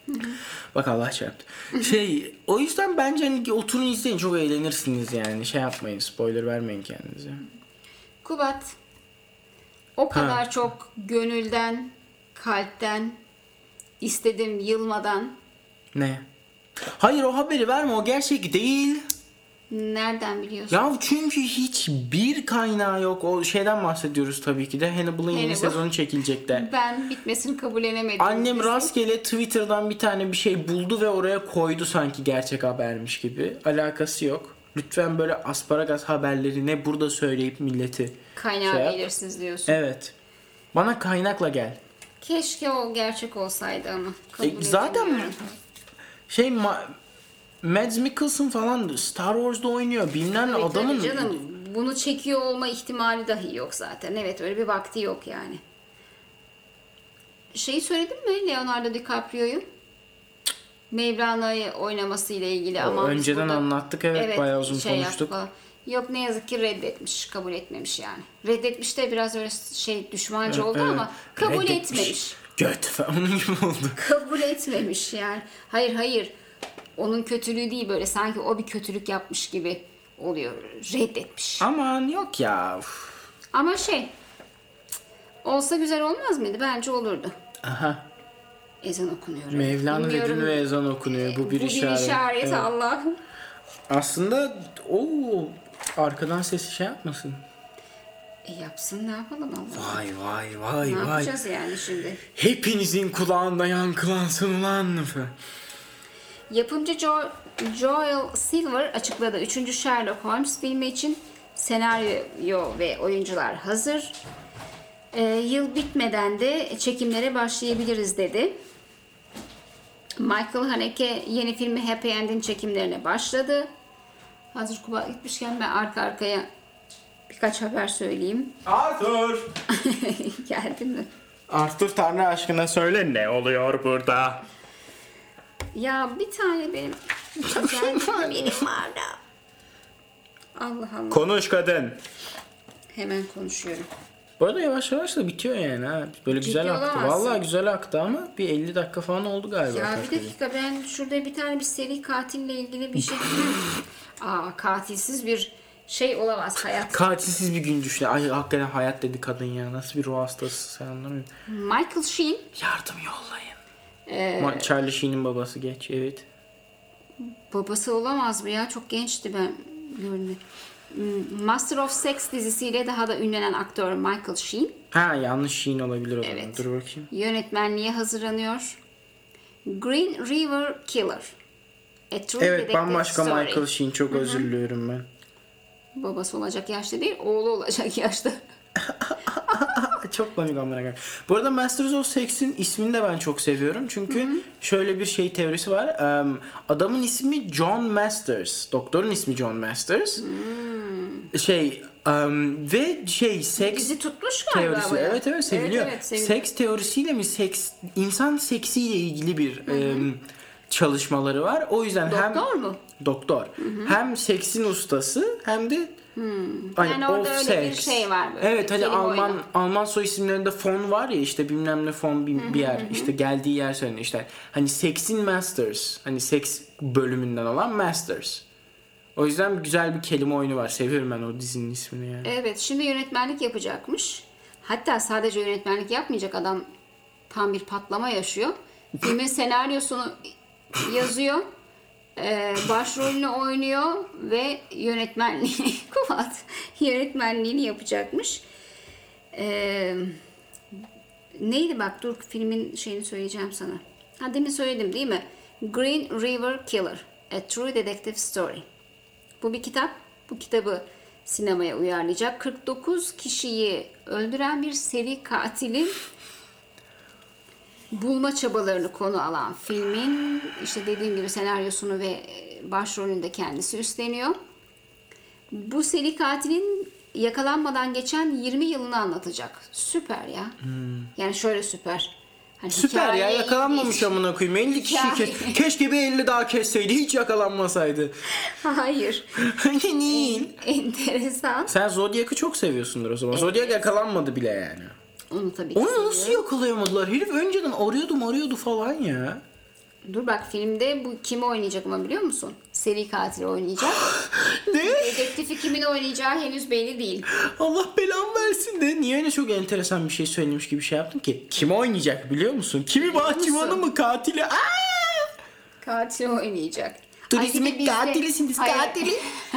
Bak Allah çarptı. Şey, o yüzden bence hani oturun izleyin, çok eğlenirsiniz yani. Şey yapmayın, spoiler vermeyin kendinize. Kubat, o kadar çok gönülden, kalpten, istedim yılmadan. Ne? Hayır, o haberi verme, o gerçek değil. Nereden biliyorsun? Ya çünkü hiçbir kaynağı yok. O şeyden bahsediyoruz tabii ki de. Hannibal'ın yeni Hannibal. sezonu çekilecek de. Ben bitmesini kabullenemedim. Annem Bizim- rastgele Twitter'dan bir tane bir şey buldu ve oraya koydu sanki gerçek habermiş gibi. Alakası yok. Lütfen böyle asparagas haberlerini burada söyleyip milleti Kaynağı şey yap. belirsiz diyorsun. Evet. Bana kaynakla gel. Keşke o gerçek olsaydı ama. Kabul E, zaten edemiyorum. şey ma- Mads Mikkelsen falan Star Wars'da oynuyor. Bilmem ne Tabii, adamın. tabii canım. Bunu çekiyor olma ihtimali dahi yok zaten. Evet, öyle bir vakti yok yani. Şeyi söyledin mi Leonardo DiCaprio'yu? Mevlana'yı oynaması ile ilgili O ama biz önceden burada- anlattık, evet, bayağı uzun şey konuştuk. yaptık falan. Yok, ne yazık ki reddetmiş, kabul etmemiş yani. Reddetmiş de biraz öyle şey düşmanca oldu Evet, ama kabul reddetmiş. etmemiş. Göt falan onun gibi oldu. Kabul etmemiş yani. Hayır hayır. Onun kötülüğü değil, böyle sanki o bir kötülük yapmış gibi oluyor. Reddetmiş. Aman yok ya. Uf. Ama şey, olsa güzel olmaz mıydı? Bence olurdu. Aha. Ezan okunuyor. Mevlana Bilmiyorum. dedin ve ezan okunuyor. Bu bir Bu işaret. bir işaret, Evet. Allah'ım. Aslında o arkadan sesi şey yapmasın. E yapsın, ne yapalım Allah. Vay vay vay Ne vay. yapacağız yani şimdi? Hepinizin kulağında yankılansın ulan. Yapımcı jo- Joel Silver açıkladı. Üçüncü Sherlock Holmes filmi için senaryo ve oyuncular hazır. Ee, yıl bitmeden de çekimlere başlayabiliriz dedi. Michael Haneke yeni filmi Happy End'in çekimlerine başladı. Hazır Kuba gitmişken ben arka arkaya birkaç haber söyleyeyim. Arthur. Geldi mi? Arthur Tanrı aşkına söyle, ne oluyor burada? Ya bir tane benim güzel bir haberim vardı. Allah Allah. Konuş kadın. Hemen konuşuyorum. Bu arada yavaş yavaş da bitiyor yani ha. Böyle Ciddi güzel aktı. olamazsın. Vallahi güzel aktı ama bir elli dakika falan oldu galiba. Ya kaç bir bölüm. dakika, ben şurada bir tane bir seri katille ilgili bir şey Aa, katilsiz bir şey olamaz hayat. Katilsiz bir gün düşün. Ay hakikaten hayat dedi kadın ya. Nasıl bir ruh hastası, sen anlamıyorum. Michael Sheen Yardım yollayın. Ee, Ma- Charlie Sheen'in babası geç, evet. babası olamaz mı ya? Çok gençti ben gördüm. Master of Sex dizisiyle daha da ünlenen aktör Michael Sheen Ha, yanlış Sheen olabilir o zaman. Evet. Dur bakayım. yönetmenliğe hazırlanıyor. Green River Killer. A True Evet, Detective bambaşka Story. Michael Sheen, çok özür diliyorum ben. Babası olacak yaşta değil, oğlu olacak yaşta. Çok komik amına koyayım. Bu arada Masters of Sex'in ismini de ben çok seviyorum. Çünkü şöyle bir şey teorisi var. Um, adamın ismi John Masters. Doktorun ismi John Masters. Şey um, ve şey seks Bizi tutmuş galiba teorisi. bayağı. Evet evet seviliyor. Evet, evet, seviliyor. Seks teorisiyle mi seks insan seksiyle ilgili bir um, çalışmaları var. O yüzden hem Doktor mu? doktor. Hem seksin ustası hem de hani Yani orada of öyle bir sex. şey var böyle, Evet, hani kelime Alman oyunu. Alman soy isimlerinde fon var ya, işte bilmem ne fon bir, bir yer, işte geldiği yer söyleniyor işte. Hani seksin masters. Hani seks bölümünden olan masters. O yüzden güzel bir kelime oyunu var. Seviyorum ben o dizinin ismini yani. Evet, şimdi yönetmenlik yapacakmış. Hatta sadece yönetmenlik yapmayacak, adam tam bir patlama yaşıyor. Filmin senaryosunu yazıyor. Ee, başrolünü oynuyor ve yönetmenliği Kuvat yönetmenliğini yapacakmış. Ee, neydi bak, dur filmin şeyini söyleyeceğim sana. Ha, demin söyledim değil mi? Green River Killer. A True Detective Story. Bu bir kitap. Bu kitabı sinemaya uyarlayacak. kırk dokuz kişiyi öldüren bir seri katilin bulma çabalarını konu alan filmin, işte dediğim gibi senaryosunu ve başrolünü de kendisi üstleniyor. Bu seri katilin yakalanmadan geçen yirmi yılını anlatacak. Süper ya. Yani şöyle süper. Hani Süper ya, hikaye yakalanmamış ilginç. amına koyayım. elli kişi Hikaye- kes. Keşke bir elli daha kesseydi, hiç yakalanmasaydı. Hayır. Değil. Enteresan. Sen Zodiac'ı çok seviyorsundur o zaman. Zodiac yakalanmadı bile yani. Onu tabii ki Onu nasıl seviyorum. yakalayamadılar? Herif önceden arıyordu arıyordu falan ya. Dur bak, filmde bu kimi oynayacak ama biliyor musun? Seri katili oynayacak. Ne? Dedektifi kimin oynayacağı henüz belli değil. Allah belamı versin de. Niye öyle çok enteresan bir şey söylemiş gibi şey yaptın ki? Kim oynayacak biliyor musun? Kimi, bahçıvanı musun? mı, katili? Aa! Katil oynayacak. Turizmin Ay, bir de bizde- katilisiniz, Hayır. katili.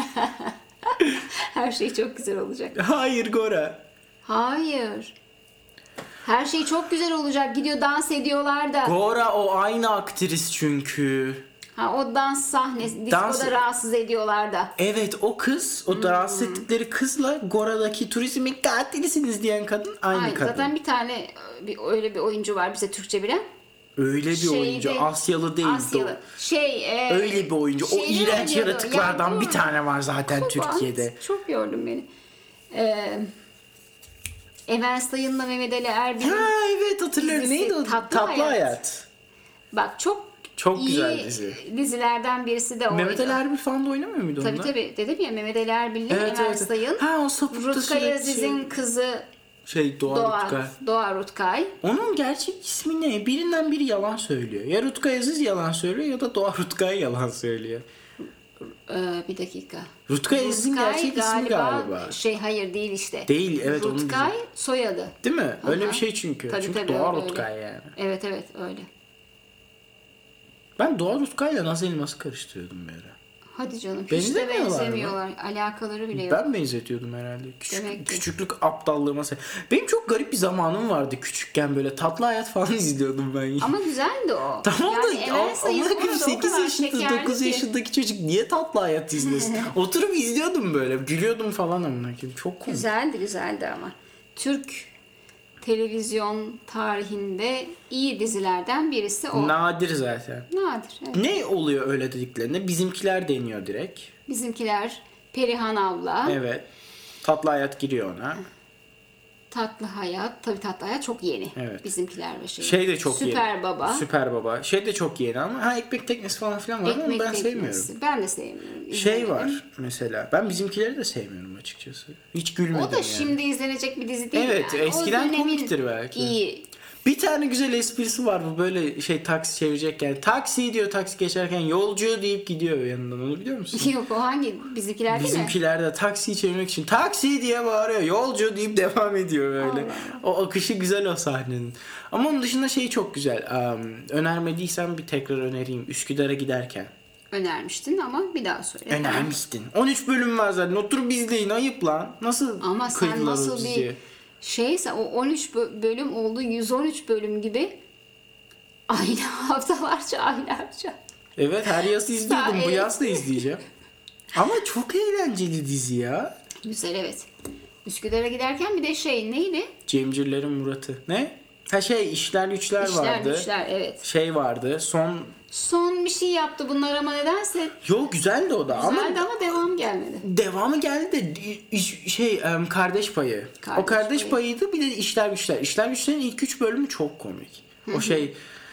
Her şey çok güzel olacak. Hayır Gora. Hayır. Her şey çok güzel olacak. Gidiyor, dans ediyorlar da. Gora o aynı aktris çünkü. Ha, o dans sahnesi. Dans- Diskoda rahatsız ediyorlar da. Evet o kız, o da rahatsız ettikleri kızla Gora'daki turizmin katilisiniz diyen kadın aynı Aynen. kadın. Zaten bir tane bir, öyle bir oyuncu var bize Türkçe bilen. Öyle bir Şeyde- oyuncu. Asyalı değil Asyalı. o. Şey, e, Öyle bir oyuncu. O şeyleri iğrenç oynuyordu. yaratıklardan Ya, bir bu- tane var zaten Çok Türkiye'de. bant, Çok yordun beni. Ee, Emel Sayın'la Mehmet Ali Erbil'in Ha evet hatırlıyorum. dizisi Neydi o? Tatlı Tatlı, Hayat. hayat. bak çok Çok iyi güzel dizi. dizilerden birisi de oydu. Mehmet Ali Erbil falan da oynamıyor muydu Tabii onda? tabii. Dedim ya, Mehmet Ali Erbil'le Evet, Emel evet. Sayın. Ha o sapıkta Rutkay sürekli Aziz'in şey- kızı Şey Doğa, Doğa, Rutkay. Doğa Rutkay. Onun gerçek ismi ne? Birinden biri yalan söylüyor. Ya Rutkay Aziz yalan söylüyor ya da Doğa Rutkay yalan söylüyor. Ee, bir dakika. Rutkay Aziz'in Rutkay gerçek ismi galiba. Şey hayır değil işte. Değil, evet, onun Rutkay soyadı. Değil mi? Öyle Aha. bir şey çünkü. Tabii, çünkü tabii, Doğa öyle, Rutkay öyle. yani. Evet evet öyle. Ben Doğa Rutkay'la Naz Elmas'ı karıştırıyordum bir ara. Hadi canım. Hiç de Benzemiyorlar mı? benzemiyorlar. Alakaları bile yok. Ben benzetiyordum herhalde. Küçük, Demek ki. küçüklük aptallığıma. se- Benim çok garip bir zamanım vardı küçükken böyle Tatlı Hayat falan izliyordum ben. Ama güzeldi o. Tamam yani da Emel o- Sayın amına orada koyayım o sekiz kadar yaşında şekerli dokuz ki. yaşındaki çocuk niye Tatlı Hayat izlesin? Oturup izliyordum böyle. Gülüyordum falan amına koyayım. Çok komik. Güzeldi güzeldi ama. Türk televizyon tarihinde iyi dizilerden birisi o. Nadir zaten. Nadir. Evet. Ne oluyor öyle dediklerinde? Bizimkiler deniyor direkt. Bizimkiler Perihan abla, Evet. Tatlı Hayat giriyor ona. Tatlı Hayat. Tabii Tatlı Hayat çok yeni. Evet. Bizimkiler ve şey. Şey de çok Süper yeni. Baba. Süper Baba. Şey de çok yeni ama ha ekmek teknesi falan filan var ama Ekmek ben Teknesi. sevmiyorum. Ben de sevmiyorum. Şey İzlemedim. var mesela. Ben Bizimkileri de sevmiyorum açıkçası. Hiç gülmedim O da yani. şimdi izlenecek bir dizi değil Evet, yani. O eskiden dönemin komiktir belki. İyi. Bir tane güzel esprisi var bu böyle şey taksi çevirecekken. Taksi diyor taksi geçerken yolcu deyip gidiyor yanından onu biliyor musun? Yok o hangi? Bizimkiler değil mi? Bizimkiler de taksiyi çevirmek için taksi diye bağırıyor. Yolcu deyip devam ediyor böyle. O akışı güzel o sahnenin. Ama onun dışında şey çok güzel. Um, önermediysen bir tekrar önereyim. Üsküdar'a giderken. Önermiştin ama bir daha söyle. Önermiştin. on üç bölüm var zaten. Oturup izleyin. Ayıp lan. Nasıl Ama sen kıydılar o nasıl diziye? bir şeyse o on üç bö- bölüm oldu yüz on üç bölüm gibi aynı haftalarca aylarca. Evet her yaz izliyordum. Bu Evet. yaz da izleyeceğim. Ama çok eğlenceli dizi ya. Güzel evet. Üsküdar'a giderken bir de şey neydi? Cemcirlerin Murat'ı. Ne? Ha şey işler güçler, İşler vardı. güçler evet. Şey vardı. Son Son bir şey yaptı bunlar ama nedense Yo güzeldi o da güzeldi ama ama devam gelmedi. devamı geldi de iş- şey em, kardeş payı. Kardeş o kardeş Payı. payıydı bir de işler güçler. İşler güçlerin ilk üç bölümü çok komik. O şey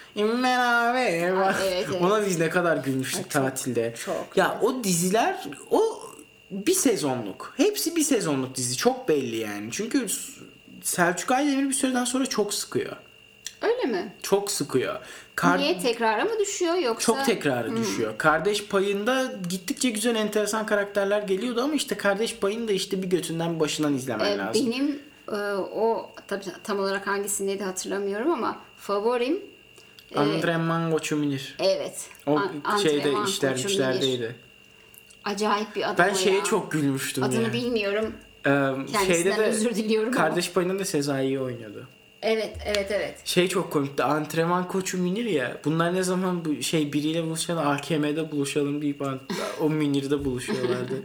beraber Ay, evet, evet. ona biz ne kadar gülmüştük tatilde. çok ya o diziler o bir sezonluk. Hepsi bir sezonluk dizi. Çok belli yani. Çünkü Selçuk Aydemir bir süreden sonra çok sıkıyor. Öyle mi? Çok sıkıyor. Kar- Niye tekrara mı düşüyor yoksa? Çok tekrarı düşüyor. Kardeş payında gittikçe güzel enteresan karakterler geliyordu ama işte kardeş payını da işte bir götünden başından izlemen Ee, lazım. benim e, o tabii tam olarak hangisindeydi hatırlamıyorum ama favorim e, Andreman Goçuminir. evet. O An- şeyde Antrenman işler koçu güçlerdeydi. Acayip bir adam Ben o şeye ya. çok gülmüştüm Adını ya. bilmiyorum. Ee, Kendisinden şeyde de özür diliyorum ama. kardeş payında da Sezai'yi oynuyordu. Evet, evet, evet. Şey çok komikti. Antrenman koçu Münir ya. Bunlar ne zaman bu şey biriyle buluşalım A K M'de buluşalım deyip an- o Münir'de buluşuyorlardı.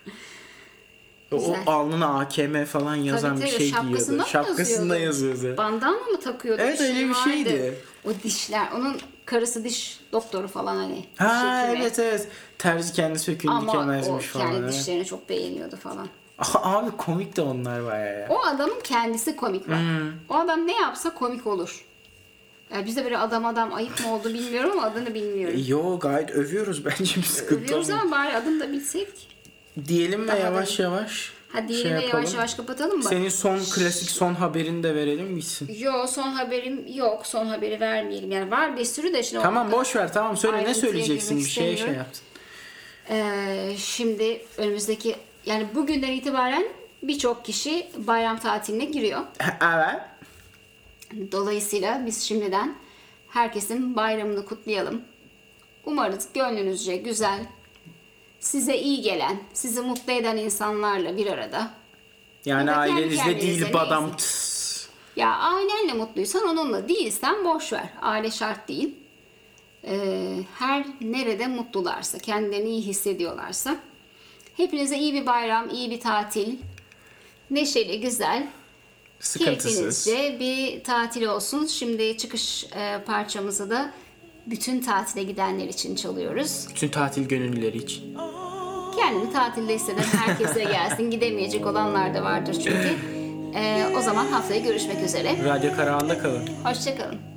o, o Güzel. alnına A K M falan yazan Tabii, bir tabii. şey Şapkasında giyiyordu. mı Şapkasında yazıyordu? yazıyordu. Bandana mı takıyordu? Evet, öyle bir vardı. şeydi. O dişler, onun karısı diş doktoru falan hani. Ha diş hekimi. evet evet. Terzi kendi söküğünü Ama o dikemezmiş falan. kendi evet. dişlerini çok beğeniyordu falan. Abi komik de onlar bayağı ya. O adamın kendisi komik var. Hmm. O adam ne yapsa komik olur. Yani biz de böyle adam adam ayıp mı oldu bilmiyorum ama adını bilmiyorum. Yo gayet övüyoruz bence bir sıkıntı Övüyoruz olmuyor. ama bari adını da bilseydik. Diyelim ve Daha da yavaş iyi. yavaş Hadi Şey yine yapalım. yavaş yavaş kapatalım mı? Senin son klasik son haberini de verelim gitsin. Yo, son haberim yok. Son haberi vermeyelim. Yani var bir sürü de şimdi. Tamam orada boş ver tamam söyle ne ayrıntıya söyleyeceksin bir girmek şeye şey istemiyorum. yaptın. Ee, şimdi önümüzdeki yani bugünden itibaren birçok kişi bayram tatiline giriyor. Evet. Dolayısıyla biz şimdiden herkesin bayramını kutlayalım. Umarız gönlünüzce güzel, size iyi gelen, sizi mutlu eden insanlarla bir arada. Yani Ya da kendi ailenizle kendinize değil badam. neyse. tıs. Ya ailenle mutluysan onunla, değilsen boş ver. Aile şart değil. Ee, her nerede mutlularsa, kendilerini iyi hissediyorlarsa. Hepinize iyi bir bayram, iyi bir tatil. Neşeli, güzel, Sıkıntısız. keyfinizce bir tatil olsun. Şimdi çıkış e, parçamızı da bütün tatile gidenler için çalıyoruz. Bütün tatil gönüllüleri için. Kendini tatilde hisseden herkese gelsin. Gidemeyecek olanlar da vardır çünkü. Ee, o zaman haftaya görüşmek üzere. Radyo Karahan'da kalın. Hoşça kalın.